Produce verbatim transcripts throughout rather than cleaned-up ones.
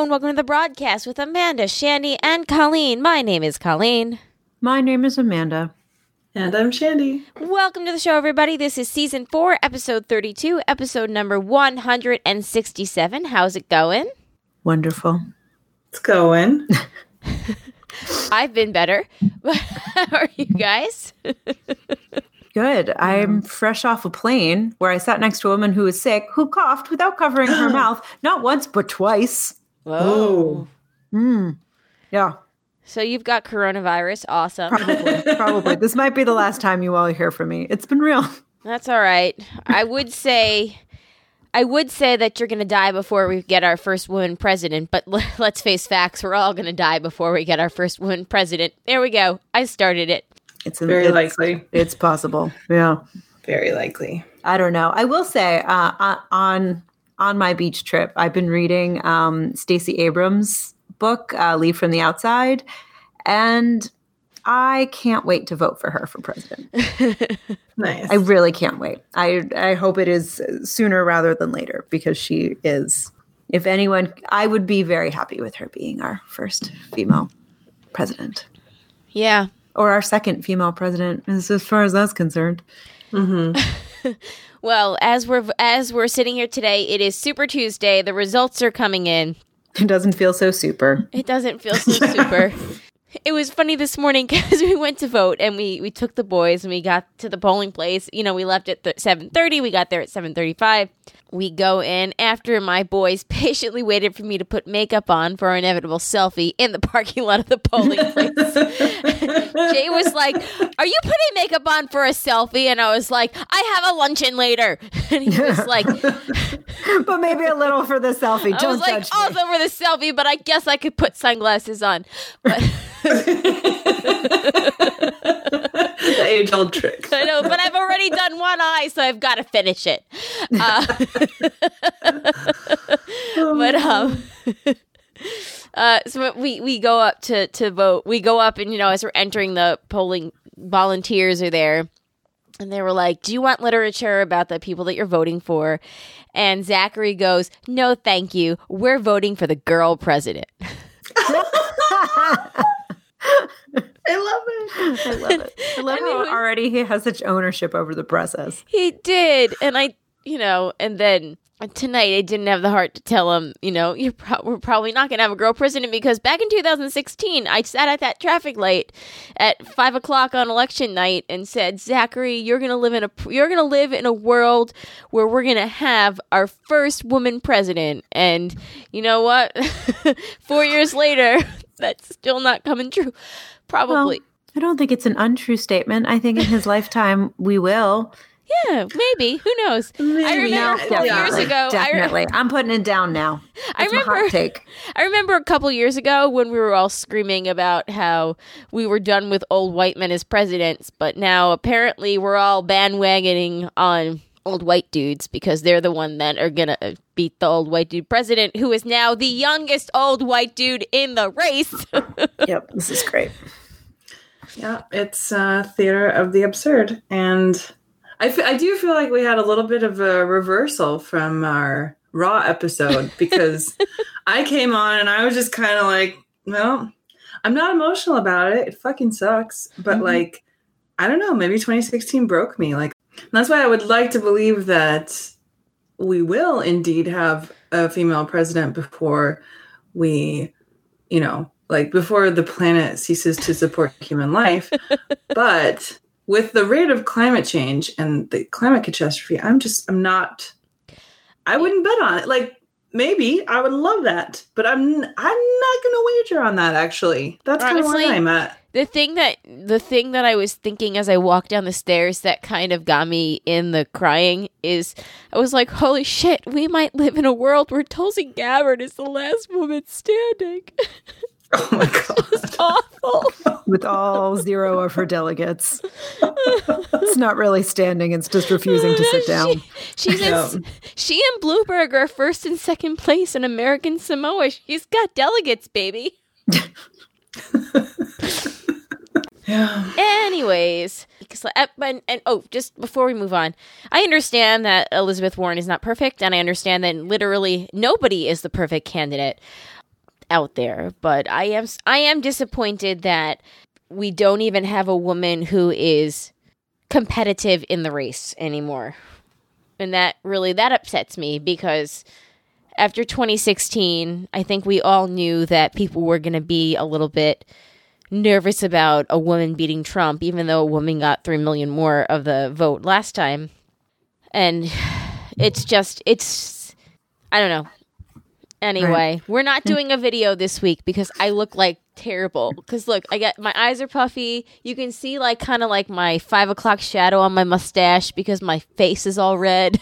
and welcome to the broadcast with Amanda, Shandy, and Colleen. My name is Colleen. My name is Amanda. And I'm Shandy. Welcome to the show, everybody. This is season four, episode thirty-two, episode number one hundred sixty-seven. How's it going? Wonderful. It's going. I've been better. How are you guys? Good. I'm fresh off a plane where I sat next to a woman who was sick, who coughed without covering her mouth, not once, but twice. Whoa. Mm. Yeah. So you've got coronavirus. Awesome. Probably. Probably. This might be the last time you all hear from me. It's been real. That's all right. I would say... I would say that you're going to die before we get our first woman president, but l- let's face facts. We're all going to die before we get our first woman president. There we go. I started it. It's very it's, likely. It's possible. Yeah. Very likely. I don't know. I will say uh, on on my beach trip, I've been reading um, Stacey Abrams' book, uh, Leave from the Outside, and I can't wait to vote for her for president. Nice. I really can't wait. I I hope it is sooner rather than later because she is, if anyone, I would be very happy with her being our first female president. Yeah. Or our second female president, as, as far as that's concerned. Mm-hmm. Well, as we're as we're sitting here today, it is Super Tuesday. The results are coming in. It doesn't feel so super. It doesn't feel so super. It was funny this morning because we went to vote and we, we took the boys and we got to the polling place. You know, we left at th- seven thirty. We got there at seven thirty-five. We go in after my boys patiently waited for me to put makeup on for our inevitable selfie in the parking lot of the polling place. Jay was like, "Are you putting makeup on for a selfie?" And I was like, "I have a luncheon later." And he was like, but maybe a little for the selfie. I Don't was like, judge also me. for the selfie, but I guess I could put sunglasses on. But The age-old trick. I know, but I've already done one eye, so I've got to finish it. Uh, but um, uh, so we we go up to to vote. We go up, and you know, as we're entering, the polling volunteers are there, and they were like, "Do you want literature about the people that you're voting for?" And Zachary goes, "No, thank you. We're voting for the girl president." I love it. I love it. I love And it how was- already he has such ownership over the process. He did, and I, you know, and then tonight I didn't have the heart to tell him, you know, you're pro- we're probably not going to have a girl president because back in two thousand sixteen, I sat at that traffic light at five o'clock on election night and said, "Zachary, you're going to live in a you're going to live in a world where we're going to have our first woman president." And you know what? Four years later, that's still not coming true. Probably. Well, I don't think it's an untrue statement. I think in his lifetime we will. Yeah, maybe. Who knows? Maybe. I remember No, four yeah. years ago. Definitely. I, am putting it down now. I That's my remember. hot take. I remember a couple years ago when we were all screaming about how we were done with old white men as presidents, but now apparently we're all bandwagoning on old white dudes because they're the one that are gonna beat the old white dude president, who is now the youngest old white dude in the race. Yep, this is great. Yeah, it's uh, theater of the absurd. And I, f- I do feel like we had a little bit of a reversal from our Raw episode because I came on and I was just kind of like, well, I'm not emotional about it. It fucking sucks. But Mm-hmm. like, I don't know, maybe twenty sixteen broke me. Like, that's why I would like to believe that we will indeed have a female president before we, you know, like before the planet ceases to support human life. But with the rate of climate change and the climate catastrophe, I'm just, I'm not, I wouldn't bet on it. Like, maybe I would love that, but I'm, I'm not going to wager on that, actually. That's kind of Honestly, where I'm at. The thing that the thing that I was thinking as I walked down the stairs that kind of got me in the crying is I was like, holy shit, we might live in a world where Tulsi Gabbard is the last woman standing. Oh my God. It's awful. With all zero of her delegates. It's not really standing, it's just refusing to sit down. She, she's Yeah. in, she and Bloomberg are first and second place in American Samoa. She's got delegates, baby. Yeah. Anyways, because, uh, and, and oh, just before we move on, I understand that Elizabeth Warren is not perfect, and I understand that literally nobody is the perfect candidate. out there. But I am I am disappointed that we don't even have a woman who is competitive in the race anymore. And that really, that upsets me, because after twenty sixteen, I think we all knew that people were going to be a little bit nervous about a woman beating Trump, even though a woman got three million more of the vote last time. And it's just, it's, I don't know. Anyway, right. We're not doing a video this week because I look like terrible. Because look, I got, my eyes are puffy. You can see like kind of like my five o'clock shadow on my mustache because my face is all red.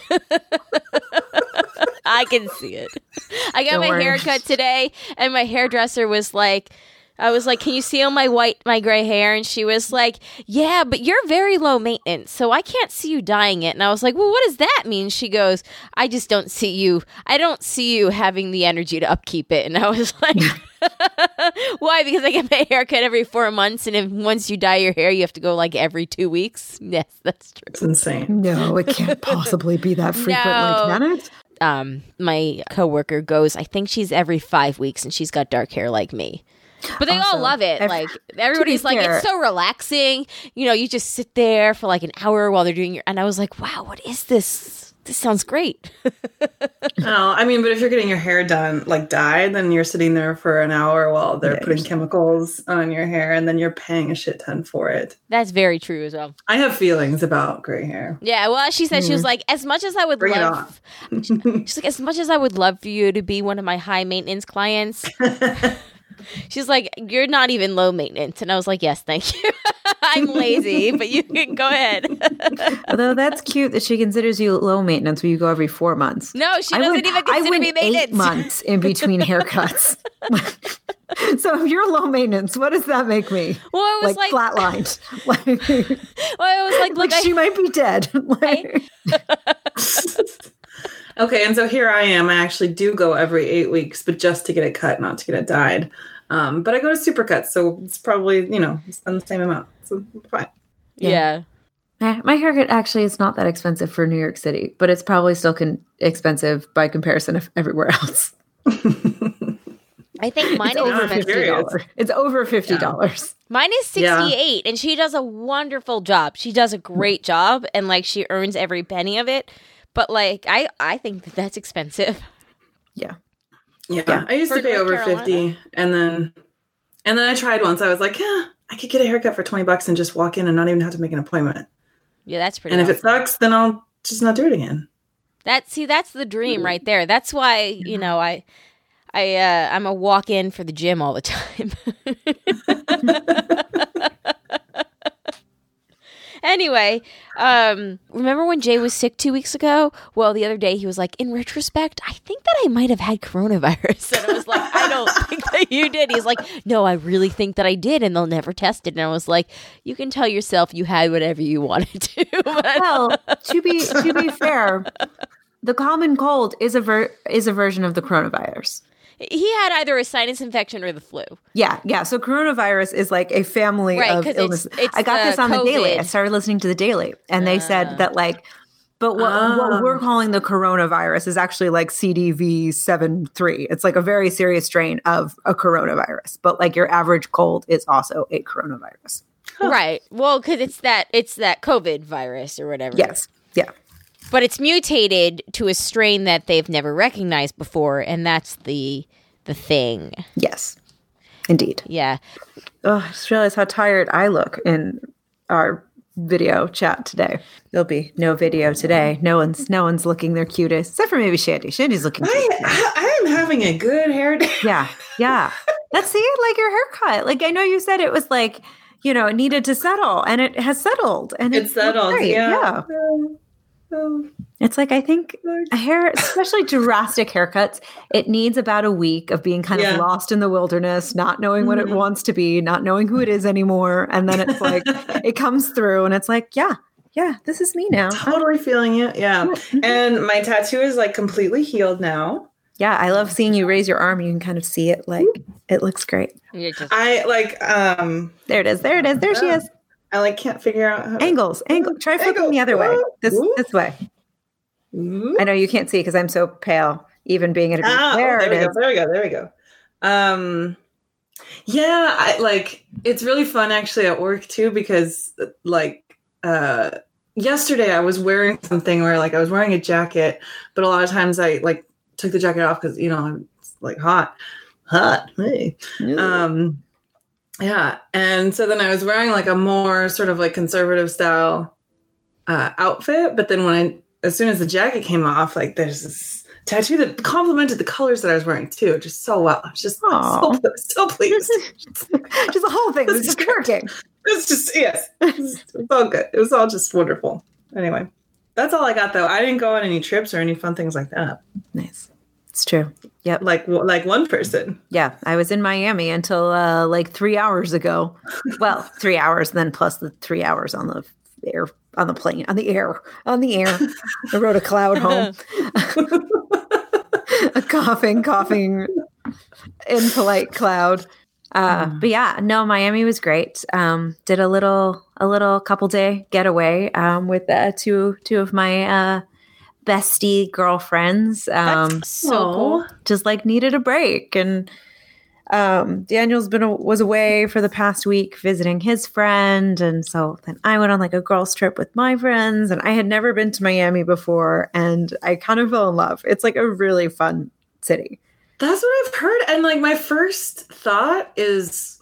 I can see it. I got Don't my worry. haircut today, and my hairdresser was like, I was like, can you see all my white, my gray hair? And she was like, yeah, but you're very low maintenance, so I can't see you dyeing it. And I was like, well, what does that mean? She goes, I just don't see you. I don't see you having the energy to upkeep it. And I was like, why? Because I get my hair cut every four months. And if once you dye your hair, you have to go like every two weeks. Yes, that's true. It's insane. No, it can't possibly be that frequently, no. can it? Um, my coworker goes, I think she's every five weeks and she's got dark hair like me. But they also all love it. I've, like everybody's like, fair, it's so relaxing. You know, you just sit there for like an hour while they're doing your. And I was like, wow, what is this? This sounds great. No, I mean, but if you're getting your hair done, like dyed, then you're sitting there for an hour while they're yeah, putting chemicals on your hair, and then you're paying a shit ton for it. That's very true as well. I have feelings about gray hair. Yeah, well, she said mm. she was like, as much as I would Bring love, she's like, as much as I would love for you to be one of my high maintenance clients. She's like, you're not even low maintenance. And I was like, yes, thank you. I'm lazy, but you can go ahead. Although that's cute that she considers you low maintenance when you go every four months. No, she doesn't went, even consider me maintenance. Eight months in between haircuts. So if you're low maintenance, what does that make me? Well, I was like, like flatlined. Like, well, I was like, look, like I, she might be dead. Like, I, okay, and so here I am. I actually do go every eight weeks, but just to get it cut, not to get it dyed. Um, but I go to Supercuts, so it's probably, you know, it's the same amount. So fine. Yeah. yeah. My haircut actually is not that expensive for New York City, but it's probably still con- expensive by comparison of everywhere else. I think mine it's is over fifty dollars. It's over fifty dollars. Yeah. Mine is sixty-eight, yeah. And she does a wonderful job. She does a great job, and like she earns every penny of it. But like I, I think that that's expensive. Yeah. Yeah, yeah. I used For to pay North over Carolina. fifty, and then and then I tried once. I was like, yeah, I could get a haircut for twenty bucks and just walk in and not even have to make an appointment. Yeah, that's pretty. And awesome. If it sucks, then I'll just not do it again. That see, that's the dream right there. That's why you know I, I uh, I'm a walk in for the gym all the time. Anyway, um, remember when Jay was sick two weeks ago? Well, the other day he was like, in retrospect, I think that I might have had coronavirus. And I was like, I don't think that you did. He's like, no, I really think that I did, and they'll never test it. And I was like, you can tell yourself you had whatever you wanted to. Well, to be to be fair, the common cold is a ver- is a version of the coronavirus. He had either a sinus infection or the flu. Yeah, yeah. So coronavirus is like a family right, of illnesses. It's, it's I got this on COVID. The Daily. I started listening to the Daily, and they uh, said that like, but what, uh, what we're calling the coronavirus is actually like C D V seven three. It's like a very serious strain of a coronavirus, but like your average cold is also a coronavirus. Huh. Right. Well, because it's that it's that COVID virus or whatever. Yes. Yeah. But it's mutated to a strain that they've never recognized before, and that's the the thing. Yes, indeed. Yeah. Oh, I just realized how tired I look in our video chat today. There'll be no video today. No one's no one's looking their cutest, except for maybe Shandy. Shandy's looking cute. I, I am having a good hair day. Yeah, yeah. Let's see it like your haircut. Like I know you said it was like, you know, it needed to settle, and it has settled. And it's, it's settled, great. yeah. yeah. yeah. It's like, I think a hair, especially drastic haircuts, it needs about a week of being kind yeah. of lost in the wilderness, not knowing mm-hmm. what it wants to be, not knowing who it is anymore. And then it's like, it comes through and it's like, yeah, yeah, this is me now. Totally feeling it. Yeah. And my tattoo is like completely healed now. Yeah. I love seeing you raise your arm. You can kind of see it. Like, it looks great. I like, um, there it is. There it is. There she is. I like can't figure out how to... angles. Angle. Try flipping angle. The other way. This Ooh. This way. Ooh. I know you can't see because I'm so pale. Even being at a beach. Ah, there, oh, there it we is. go. There we go. There we go. Um, yeah, I like it's really fun actually at work too because like uh, yesterday I was wearing something where like I was wearing a jacket, but a lot of times I like took the jacket off because you know it's like hot, hot. Hey. Yeah. Um, yeah, and so then I was wearing like a more sort of like conservative style uh, outfit, but then when I as soon as the jacket came off, like there's this tattoo that complemented the colors that I was wearing too, just so well. I was just so, so pleased. Just the whole thing was just working. It was just, yes. It was, it was all good. It was all just wonderful. Anyway, that's all I got though. I didn't go on any trips or any fun things like that. Nice. It's true. Yep. Like, like one person. Yeah. I was in Miami until uh, like three hours ago. Well, three hours, then plus the three hours on the air, on the plane, on the air, on the air. I rode a cloud home. A coughing, coughing, impolite cloud. Uh, mm. But yeah, no, Miami was great. Um, did a little, a little couple day getaway um, with uh, two, two of my uh, bestie girlfriends. Um, That's so cool. Just like needed a break, and um, Daniel's been a, was away for the past week visiting his friend, and so then I went on like a girls' trip with my friends, and I had never been to Miami before, and I kind of fell in love. It's like a really fun city. That's what I've heard, and like my first thought is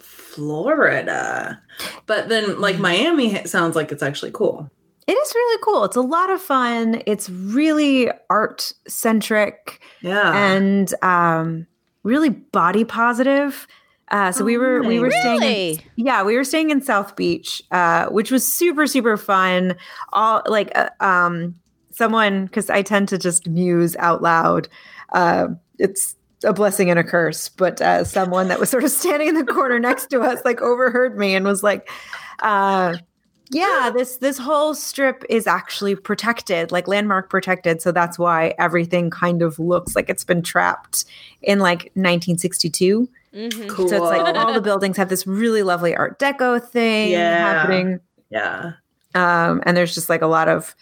Florida, but then like Miami sounds like it's actually cool. It is really cool. It's a lot of fun. It's really art centric, yeah, and um. really body positive. Uh, so oh, we were we were really? staying in, yeah we were staying in South Beach, uh, which was super super fun. All like uh, um, someone, because I tend to just muse out loud. Uh, it's a blessing and a curse, but uh, someone that was sort of standing in the corner next to us like overheard me and was like, uh, yeah, this this whole strip is actually protected, like landmark protected. So that's why everything kind of looks like it's been trapped in like nineteen sixty-two. Mm-hmm. Cool. So it's like all the buildings have this really lovely Art Deco thing yeah. happening. Yeah. Um, and there's just like a lot of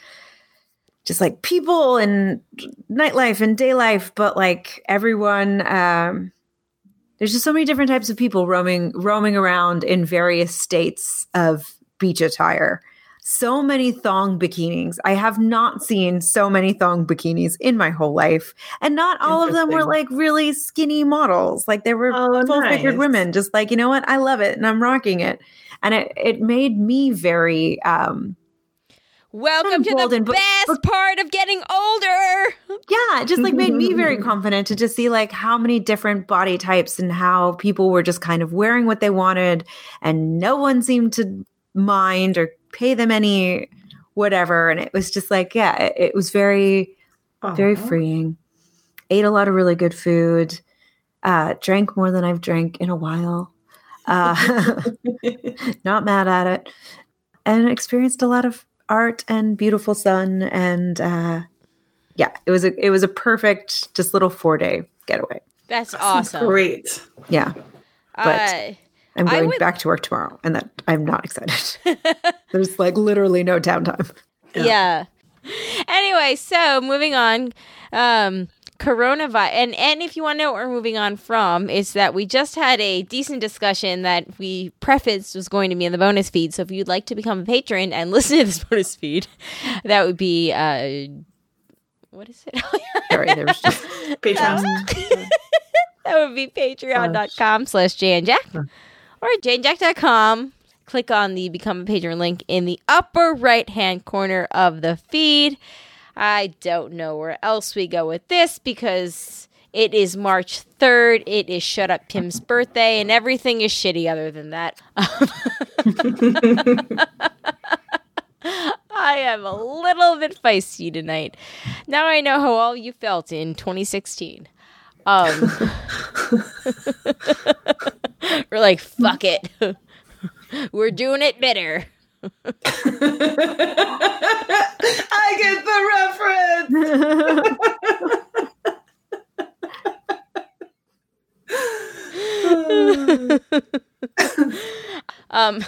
just like people and nightlife and day life, but like everyone, um, there's just so many different types of people roaming roaming around in various states of beach attire. So many thong bikinis. I have not seen so many thong bikinis in my whole life. And not all of them were like really skinny models. Like they were oh, full-figured nice. women. Just like, you know what? I love it and I'm rocking it. And it, it made me very um welcome to the but, best but, part of getting older. Yeah, it just like made me very confident to just see like how many different body types and how people were just kind of wearing what they wanted and no one seemed to mind or pay them any whatever. And it was just like, yeah, it, it was very, uh-huh. very freeing. Ate a lot of really good food. Uh, drank more than I've drank in a while. Uh, not mad at it. And experienced a lot of art and beautiful sun. And uh, yeah, it was a it was a perfect just little four day getaway. That's that awesome. Great. Yeah. But uh, I'm going would... back to work tomorrow, and that I'm not excited. There's like literally no downtime. Yeah. yeah. Anyway, so moving on. Um, coronavirus, and and if you want to know what we're moving on from, is that we just had a decent discussion that we prefaced was going to be in the bonus feed. So if you'd like to become a patron and listen to this bonus feed, that would be uh, what is it? Sorry, there was just Patreon. That would be patreon.com slash janjack or janjack dot com. Click on the Become a Patron link in the upper right-hand corner of the feed. I don't know where else we go with this because it is March third. It is Shut Up Tim's birthday, and everything is shitty other than that. I am a little bit feisty tonight. Now I know how all you felt in twenty sixteen. Um, we're like, fuck it. We're doing it bitter. I get the reference. um.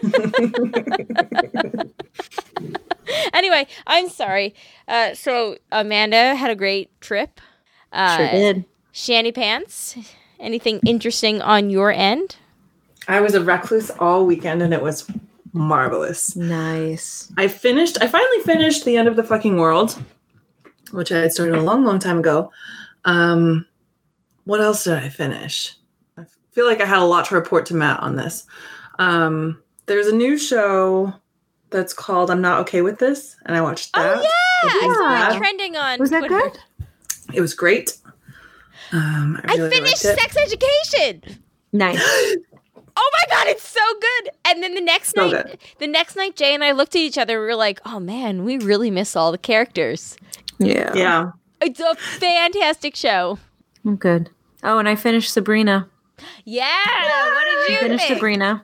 Anyway, I'm sorry. Uh, so Amanda had a great trip. Uh, sure did. Shanty Pants Anything interesting on your end? I was a recluse all weekend and it was marvelous. Nice. I finished, I finally finished The End of the Fucking World, which I had started a long, long time ago. Um, what else did I finish? I feel like I had a lot to report to Matt on this. Um, there's a new show that's called I'm Not Okay With This, and I watched that. Oh, yeah! I saw Yeah. it trending on Was that Twitter. good? It was great. Um, I, I really finished liked it. Sex Education! Nice. Oh my god, it's so good! And then the next So night, good. the next night, Jay and I looked at each other. And we were like, "Oh man, we really miss all the characters." Yeah. Yeah. It's a fantastic show. I'm good. Oh, and I finished Sabrina. Yeah. What did you Finished think? Sabrina.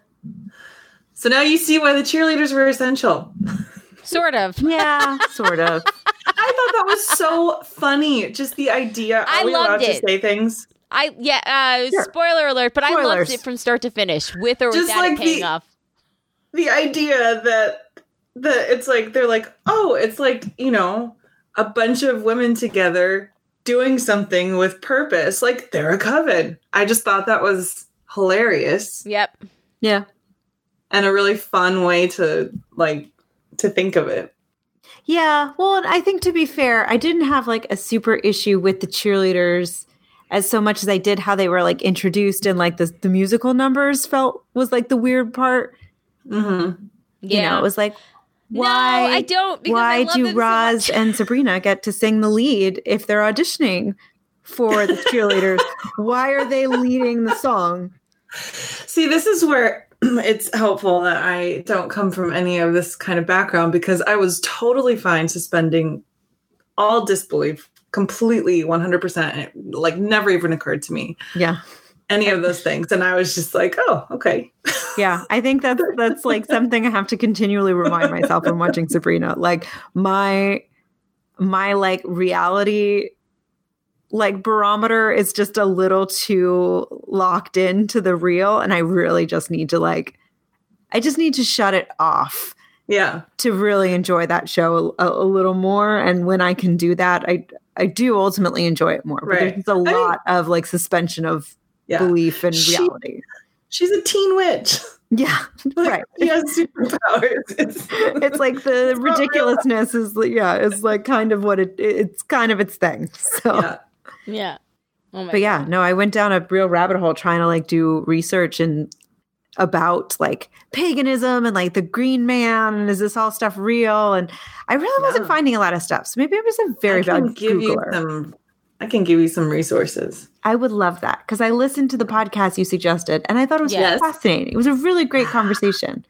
So now you see why the cheerleaders were essential. Sort of. Yeah, sort of. I thought that was so funny. Just the idea. Are I we loved allowed it. to say things? I yeah. Uh, Sure. Spoiler alert! But I loved Spoilers. it from start to finish, with or Just without like it paying the- off. The idea that that it's like they're like, oh, it's like, you know, a bunch of women together doing something with purpose. Like they're a coven. I just thought that was hilarious Yep. Yeah. and a really fun way to like to think of it. Yeah. Well, and I think to be fair, I didn't have like a super issue with the cheerleaders as so much as I did how they were like introduced and like the, the musical numbers felt was like the weird part. Mm-hmm. You Yeah. know, it was like, No, why, I don't. Because why I love do them so Roz much. and Sabrina get to sing the lead if they're auditioning for the cheerleaders? Why are they leading the song? See, this is where it's helpful that I don't come from any of this kind of background because I was totally fine suspending all disbelief completely one hundred percent. It like never even occurred to me Yeah. any of those things. And I was just like, oh, okay. Yeah, I think that's that's like something I have to continually remind myself when watching Sabrina. Like my my like reality like barometer is just a little too locked into the real, and I really just need to like I just need to shut it off Yeah. to really enjoy that show a, a little more. And when I can do that, I I do ultimately enjoy it more. But Right. there's just a I mean- lot of like suspension of Yeah. belief and She- reality. She's a teen witch. Yeah, right. She has superpowers. It's, It's like the It's not real. ridiculousness is like, yeah, is like kind of what it it's kind of its thing. So yeah. Yeah. Oh my but yeah, no, I went down a real rabbit hole trying to like do research and about like paganism and like the green man and is this all stuff real? And I really wasn't Yeah. finding a lot of stuff. So maybe I was a very I can bad give you Googler. some I can give you some resources. I would love that because I listened to the podcast you suggested and I thought it was Yes. fascinating. It was a really great conversation.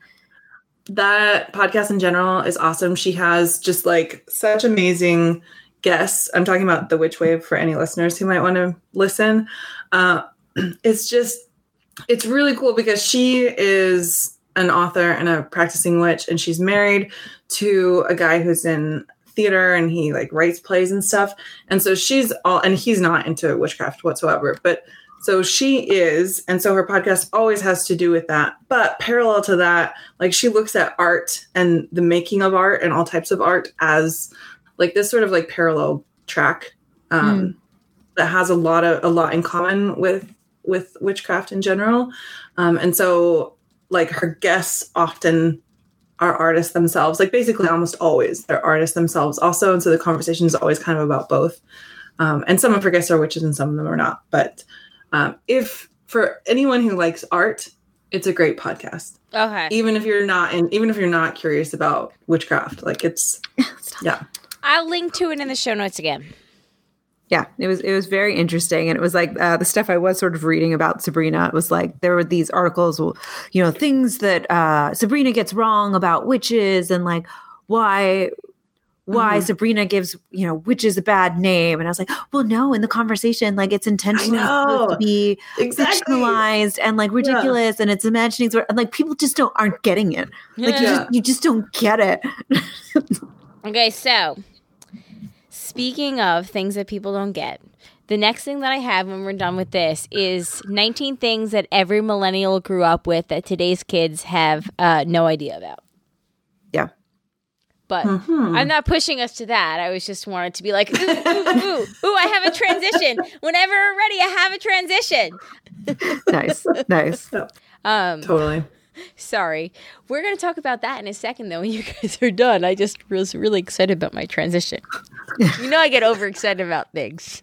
That podcast in general is awesome. She has just like such amazing guests. I'm talking about the Witch Wave for any listeners who might want to listen. Uh, it's just, it's really cool because she is an author and a practicing witch, and she's married to a guy who's in theater and he like writes plays and stuff. And so she's all, and he's not into witchcraft whatsoever, but so she is, and so her podcast always has to do with that. But parallel to that, like she looks at art and the making of art and all types of art as like this sort of like parallel track um, Mm. that has a lot of a lot in common with with witchcraft in general. Um, and so like her guests often are artists themselves, like basically almost always they're artists themselves also. And so the conversation is always kind of about both. Um, and some of her guests are witches and some of them are not. But um, if for anyone who likes art, it's a great podcast. Okay. Even if you're not in, even if you're not curious about witchcraft, like it's, yeah. I'll link to it in the show notes again. Yeah, it was it was very interesting, and it was like uh, the stuff I was sort of reading about Sabrina. It was like there were these articles, you know, things that uh, Sabrina gets wrong about witches, and like why why Mhm. Sabrina gives you know witches a bad name. And I was like, well, no, in the conversation, like it's intentionally supposed to know. be Exactly. fictionalized and like ridiculous, and it's imaginings, where- and like people just don't aren't getting it. Like you Yeah. just you just don't get it. Okay, so speaking of things that people don't get, the next thing that I have when we're done with this is nineteen things that every millennial grew up with that today's kids have uh, no idea about. Yeah. But Mhm. I'm not pushing us to that. I was just wanted to be like, ooh, ooh, ooh, ooh, I have a transition. Whenever we're ready, I have a transition. Nice, nice. Um, Totally. Sorry. We're going to talk about that in a second, though, when you guys are done. I just was really excited about my transition. You know I get overexcited about things.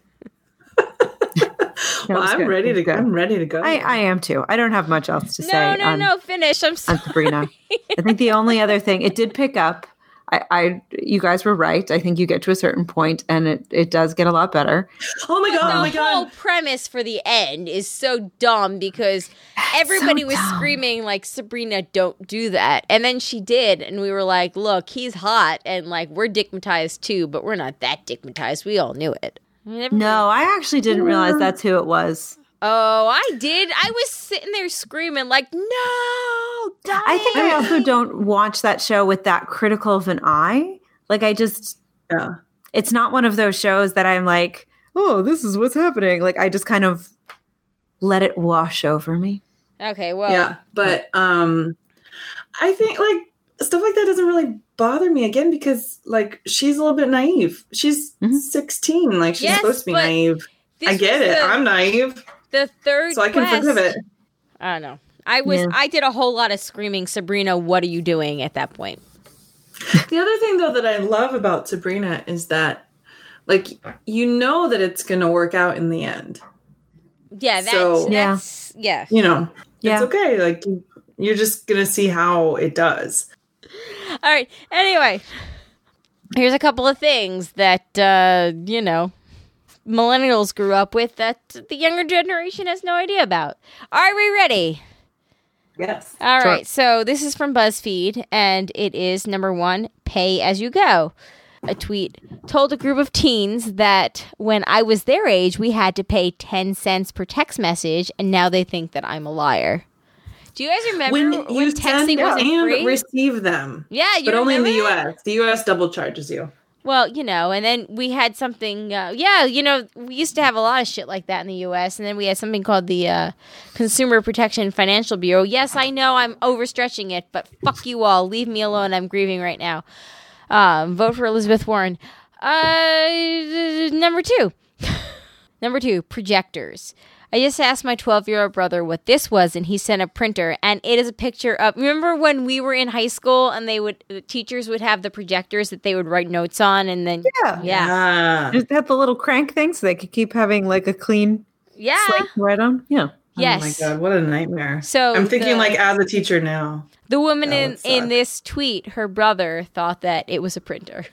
That Well, was I'm good. ready That to was go. good. I'm ready to go. I, I am too. I don't have much else to No, say. no, on, no. Finish. I'm on sorry. Sabrina. I think the only other thing, it did pick up. I, I, you guys were right. I think you get to a certain point, and it, it does get a lot better. oh my god! The Oh my whole god! premise for the end is so dumb because everybody so was dumb. screaming like, Sabrina, don't do that. And then she did. And we were like, look, he's hot. And like, we're dickmatized too, but we're not that dickmatized. We all knew it. I mean, everybody- No, I actually didn't realize that's who it was. Oh, I did. I was sitting there screaming like, no, don't. I think I also don't watch that show with that critical of an eye. Like, I just, Yeah. it's not one of those shows that I'm like, oh, this is what's happening. Like, I just kind of let it wash over me. Okay, well. Yeah, but um, I think like stuff like that doesn't really bother me again because like she's a little bit naive. She's Mhm. sixteen. Like she's Yes, supposed to be but naive. this I get was it. the- I'm naive, The third so I can quest, forgive it. I don't know. I was Yeah. I did a whole lot of screaming, Sabrina, what are you doing at that point? The other thing though that I love about Sabrina is that like you know that it's going to work out in the end. Yeah, that's So- Yeah. that's yeah. You know, Yeah. it's okay. Like you- you're just going to see how it does. All right. Anyway, here's a couple of things that uh, you know, millennials grew up with that the younger generation has no idea about. Are we ready? Yes. All Sure. right, so this is from BuzzFeed, and it is number one, pay as you go. A tweet told a group of teens that when I was their age, we had to pay ten cents per text message, and now they think that I'm a liar. Do you guys remember When when, you send texting wasn't and free? receive them. yeah, you But only in the remember U that? S. The U S double charges you. Well, you know, and then we had something, uh, yeah, you know, we used to have a lot of shit like that in the U S, and then we had something called the uh, Consumer Protection Financial Bureau. Yes, I know I'm overstretching it, but fuck you all. Leave me alone. I'm grieving right now. Um, vote for Elizabeth Warren. Uh, number two. Number two, projectors. I just asked my twelve-year-old brother what this was, and he sent a printer, and it is a picture of. Remember when we were in high school, and they would the teachers would have the projectors that they would write notes on, and then Yeah. yeah, Ah. Just have the little crank thing so they could keep having like a clean yeah, slate to write on. Yeah. yes. Oh my god, what a nightmare. So I'm thinking the- like as a teacher now. The woman That in would in suck. this tweet, her brother thought that it was a printer.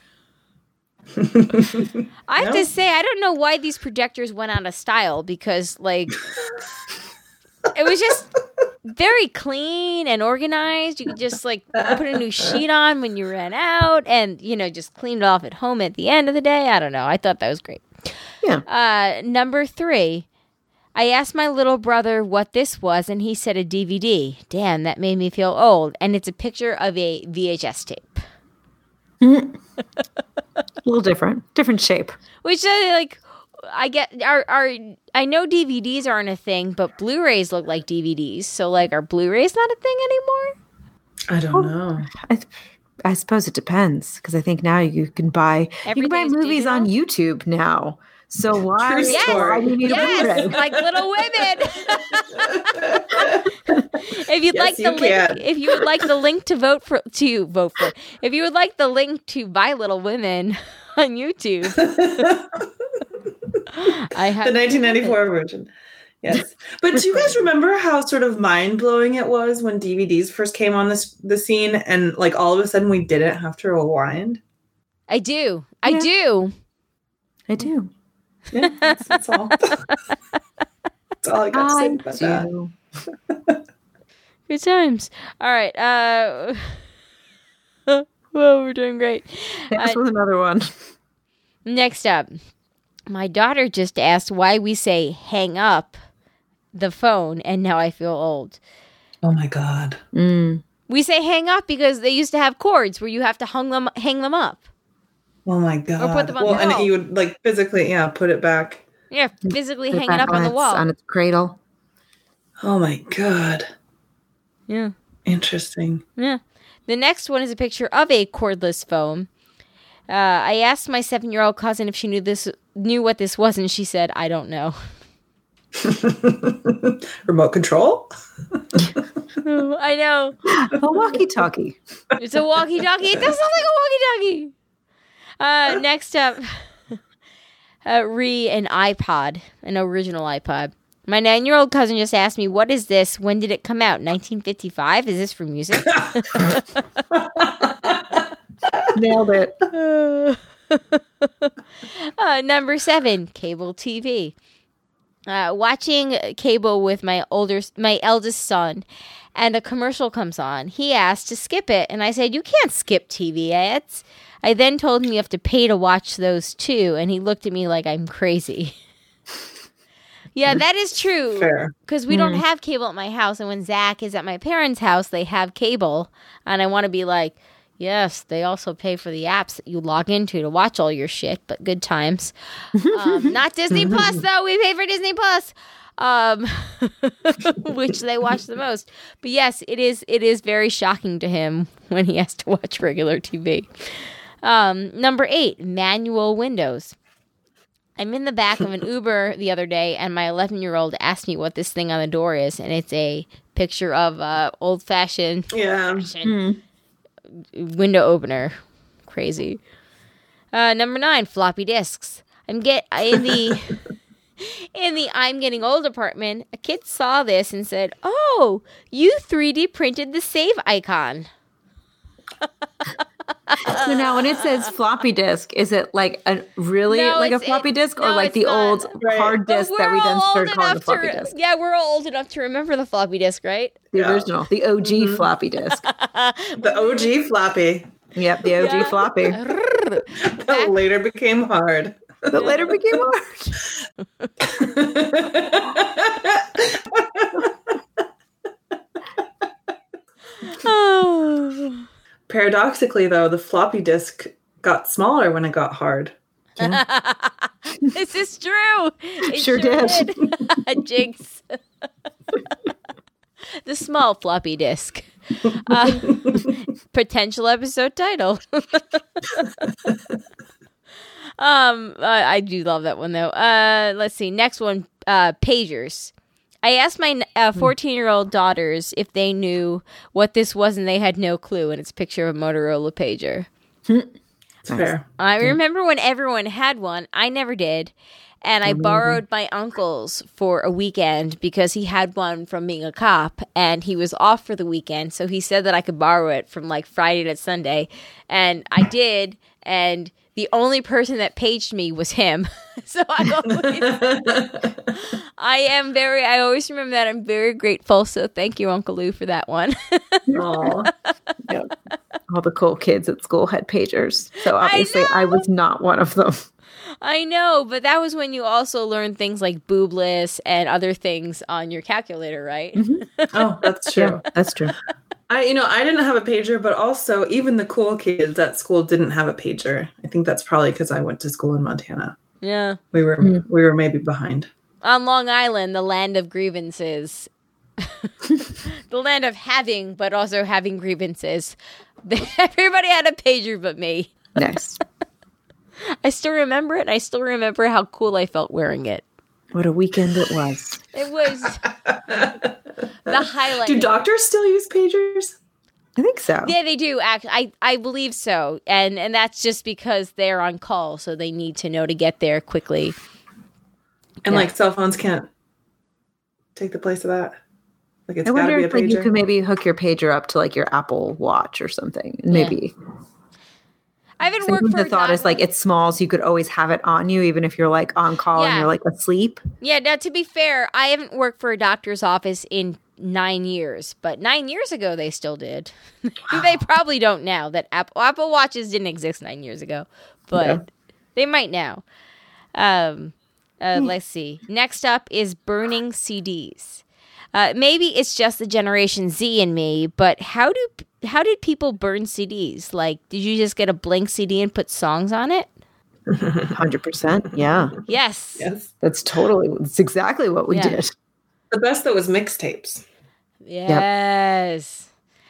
I have No? to say, I don't know why these projectors went out of style because, like, it was just very clean and organized. You could just, like, put a new sheet on when you ran out and, you know, just cleaned it off at home at the end of the day. I don't know. I thought that was great. Yeah. Uh, number three, I asked my little brother what this was, and he said a D V D. Damn, that made me feel old. And it's a picture of a V H S tape. A little different. Different shape. Which, uh, like, I get, are, are, I know D V Ds aren't a thing, but Blu-rays look like D V Ds. So, like, are Blu-rays not a thing anymore? I don't know. I, I suppose it depends because I think now you can buy you can buy Everything's movies on digital? YouTube now. So why, True Yes, story. why do you need a yes, Blu-ray? like Little Women. If you'd Yes, like the you link, can. if you would like the link to vote for, to vote for, if you would like the link to buy Little Women on YouTube, I have The nineteen ninety-four version. Yes. But do you guys remember how sort of mind-blowing it was when D V Ds first came on this the scene and like all of a sudden we didn't have to rewind? I do, I Yeah. do. I do. Yeah, that's, that's all. That's all I got to say I about that. do. Good times. All right. Uh, well, we're doing great. This Uh, was another one. Next up, my daughter just asked why we say hang up the phone, and now I feel old. Oh my god. Mm. We say hang up because they used to have cords where you have to hang them, hang them up. Oh my god. put them on well, the and wall. you would like physically, yeah, put it back. Yeah, physically Put hang it back up on the its, wall. on its cradle. Oh my god. Yeah, Interesting. yeah. The next one is a picture of a cordless phone. Uh, I asked my seven-year-old cousin if she knew this, knew what this was, and she said, "I don't know." Remote control? I know. A walkie-talkie. It's a walkie-talkie. It does sound like a walkie-talkie. Uh, next up, uh, re an iPod, an original iPod. My nine-year-old cousin just asked me, "What is this? When did it come out? nineteen fifty-five? Is this for music?" Nailed it. uh, number seven, cable T V. Uh, watching cable with my older, my eldest son, and a commercial comes on. He asked to skip it, and I said, "You can't skip T V ads." I then told him you have to pay to watch those too, and he looked at me like I'm crazy. Yeah, that is true. Fair. Because we mm. don't have cable at my house, and when Zach is at my parents' house, they have cable, and I want to be like, yes, they also pay for the apps that you log into to watch all your shit, but good times. Um, not Disney Plus, though. We pay for Disney Plus, um, which they watch the most. But yes, it is it is very shocking to him when he has to watch regular T V. Um, number eight, manual windows. I'm in the back of an Uber the other day, and my eleven-year-old asked me what this thing on the door is, and it's a picture of uh, old-fashioned yeah. Mm. window opener. Crazy. Uh, number nine, floppy disks. I'm get in the in the I'm getting old department. A kid saw this and said, "Oh, you three D printed the save icon." So now when it says floppy disk, is it like a really no, like a floppy it, disk or no, like the not. old Right. hard disk that we then started calling the floppy re- disk? Yeah, we're all old enough to remember the floppy disk, right? The Yeah. original, the O G Mhm. floppy disk. The O G floppy. Yep, the O G Yeah. floppy. That later became hard. That later became hard. Oh. Paradoxically, though, the floppy disk got smaller when it got hard. Yeah. This is true. It Sure did. Jinx. The small floppy disk. Uh, potential episode title. um, I, I do love that one though. Uh, let's see. Next one. Uh, pagers. I asked my uh, fourteen-year-old daughters if they knew what this was, and they had no clue. And it's a picture of a Motorola pager. It's fair. I remember when everyone had one. I never did. And I borrowed my uncle's for a weekend because he had one from being a cop, and he was off for the weekend. So he said that I could borrow it from like Friday to Sunday. And I did. And the only person that paged me was him. So I always, I am very, I always remember that. I'm very grateful. So thank you, Uncle Lou, for that one. Aw. Yep. All the cool kids at school had pagers. So obviously I, I was not one of them. I know, but that was when you also learned things like boobless and other things on your calculator, right? Mm-hmm. Oh, that's true. Yeah, that's true. I, you know, I didn't have a pager, but also even the cool kids at school didn't have a pager. I think that's probably because I went to school in Montana. Yeah. We were mm. we were maybe behind. On Long Island, the land of grievances. The land of having, but also having grievances. Everybody had a pager but me. Nice. I still remember it, and I still remember how cool I felt wearing it. What a weekend it was. It was the highlight. Do doctors still use pagers? I think so. Yeah, they do. Act. I, I believe so. And and that's just because they're on call, so they need to know to get there quickly. And Yeah. like cell phones can't take the place of that. Like it's I got to wonder be a if like, you pager. could maybe hook your pager up to like your Apple Watch or something. And maybe I haven't so worked for the a thought doc- is like it's small, so you could always have it on you, even if you're like on call Yeah. and you're like asleep. Yeah, now to be fair, I haven't worked for a doctor's office in nine years, but nine years ago they still did. They probably don't now. That Apple Apple Watches didn't exist nine years ago, but Yeah. they might now. Um, uh, let's see. Next up is burning C Ds. Uh, maybe it's just the Generation Z in me, but how do how did people burn C Ds? Like, did you just get a blank C D and put songs on it? one hundred percent. Yeah. Yes. Yes. That's totally, that's exactly what we Yeah. did. The best though was mixtapes. Yes.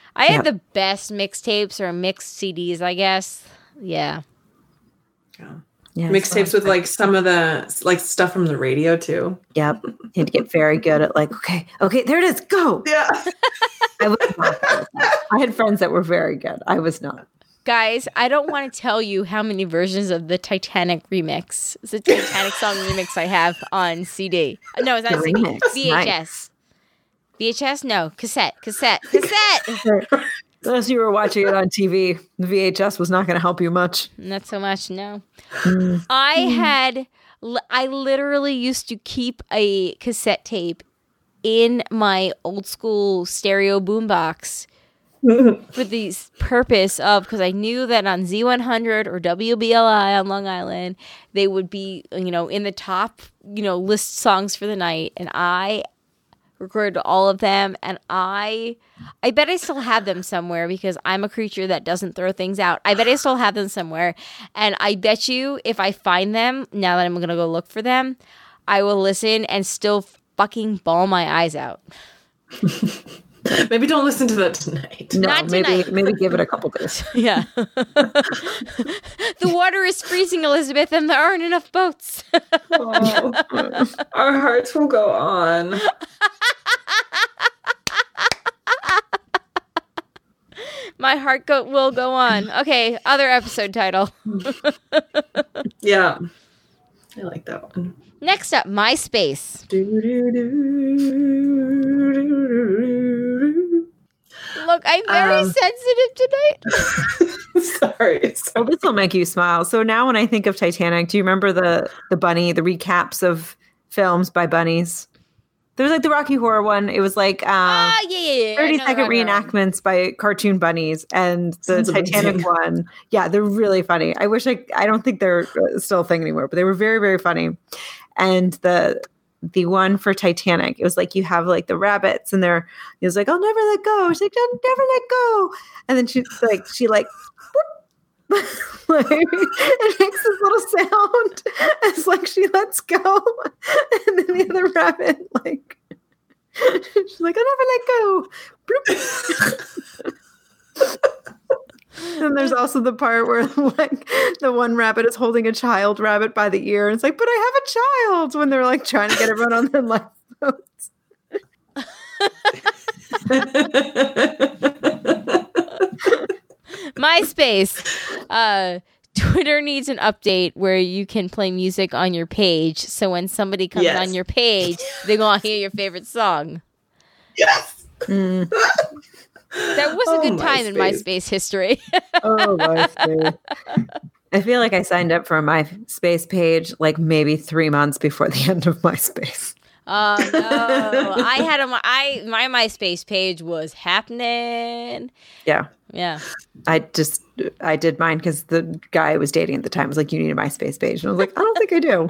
I had Yep. the best mixtapes or mixed C Ds, I guess. Yeah. Yeah. Yeah, Mixtapes with like some of the like stuff from the radio too. Yep. You had to get very good at like, okay, okay, there it is, go. Yeah. I was not good at that. I had friends that were very good. I was not. Guys, I don't want to tell you how many versions of the Titanic remix, the Titanic song remix I have on C D. No, is that The C D? remix, V H S. V H S? No, cassette, cassette, cassette. Unless you were watching it on T V, the V H S was not going to help you much. Not so much, no. I had, I literally used to keep a cassette tape in my old school stereo boombox for the purpose of, because I knew that on Z one hundred or W B L I on Long Island, they would be, you know, in the top, you know, list songs for the night. And I recorded all of them, and I I bet I still have them somewhere because I'm a creature that doesn't throw things out. I bet I still have them somewhere, and I bet you if I find them, now that I'm going to go look for them, I will listen and still fucking bawl my eyes out. Maybe don't listen to that tonight. No, Not maybe tonight. maybe give it a couple days. Yeah. The water is freezing, Elizabeth, and there aren't enough boats. Oh, our hearts will go on. My heart go- will go on. Okay, other episode title. Yeah. I like that one. Next up, MySpace. Look, I'm very Um, sensitive tonight. Sorry. Well, sorry. this will make you smile. So now when I think of Titanic, do you remember the the bunny, the recaps of films by bunnies? There was like the Rocky Horror one. It was like um, Ah, yeah, yeah, yeah. I thirty know second the right one. reenactments by cartoon bunnies, and the Sounds Titanic amazing. one. Yeah, they're really funny. I wish I I don't think they're uh, still a thing anymore, but they were very very funny. And the the one for Titanic, it was like you have like the rabbits, and they're it was like I'll never let go. She's like I'll never let go, and then she's like she like. like, it makes this little sound as like she lets go, and then the other rabbit like she's like I'll never let go. Bloop. And there's also the part where like the one rabbit is holding a child rabbit by the ear, and it's like, but I have a child, when they're like trying to get everyone on their lifeboats. MySpace. Uh, Twitter needs an update where you can play music on your page. So when somebody comes Yes. on your page, they're going to hear your favorite song. Yes. Mm. That was a Oh, good time in MySpace. MySpace history. Oh, MySpace. I feel like I signed up for a MySpace page like maybe three months before the end of MySpace. Oh no! I had a my I my MySpace page was happening. Yeah. Yeah. I just, I did mine because the guy I was dating at the time was like, you need a MySpace page. And I was like, I don't think I do.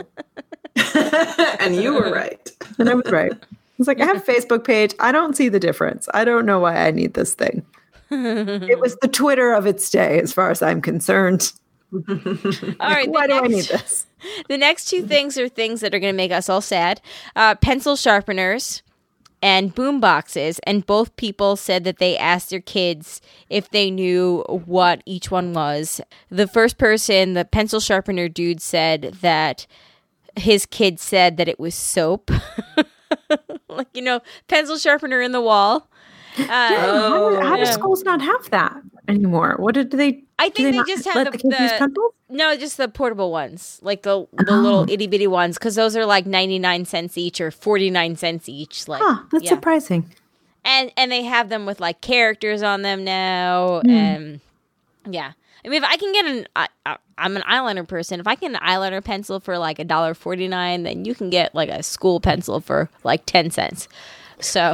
And you were right. And I was right. I was like, I have a Facebook page. I don't see the difference. I don't know why I need this thing. It was the Twitter of its day, as far as I'm concerned. All right. Why the do I next- need this? The next two things are things that are going to make us all sad. Uh, pencil sharpeners and boom boxes. And both people said that they asked their kids if they knew what each one was. The first person, the pencil sharpener dude, said that his kid said that it was soap. Like, you know, pencil sharpener in the wall. Uh, Oh, how do yeah. schools not have that anymore? What did they? I do think they not just let have the the, kids use the pencils? no, just the portable ones, like the the Oh. little itty bitty ones, because those are like ninety nine cents each or forty nine cents each. Like, Huh, that's yeah. surprising. and and they have them with like characters on them now, Hmm. and yeah. I mean, if I can get an, I, I, I'm an eyeliner person. If I can get an eyeliner pencil for like a dollar forty nine, then you can get like a school pencil for like ten cents. So.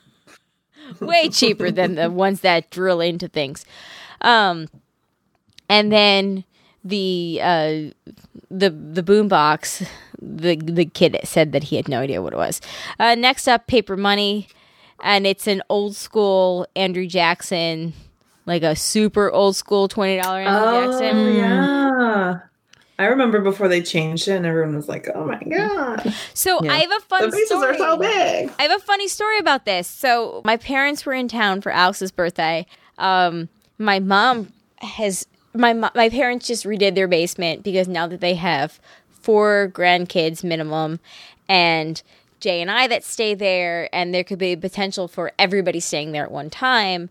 Way cheaper than the ones that drill into things. Um, and then the uh, the the boombox, the the kid said that he had no idea what it was. Uh, next up, paper money, and it's an old school Andrew Jackson, like a super old school twenty dollar Andrew Oh, Jackson. yeah. I remember before they changed it and everyone was like, oh my God. So yeah. I have a fun the faces story. are so big. I have a funny story about this. So my parents were in town for Alex's birthday. Um, my mom has, my my parents just redid their basement because now that they have four grandkids minimum and Jay and I that stay there and there could be potential for everybody staying there at one time,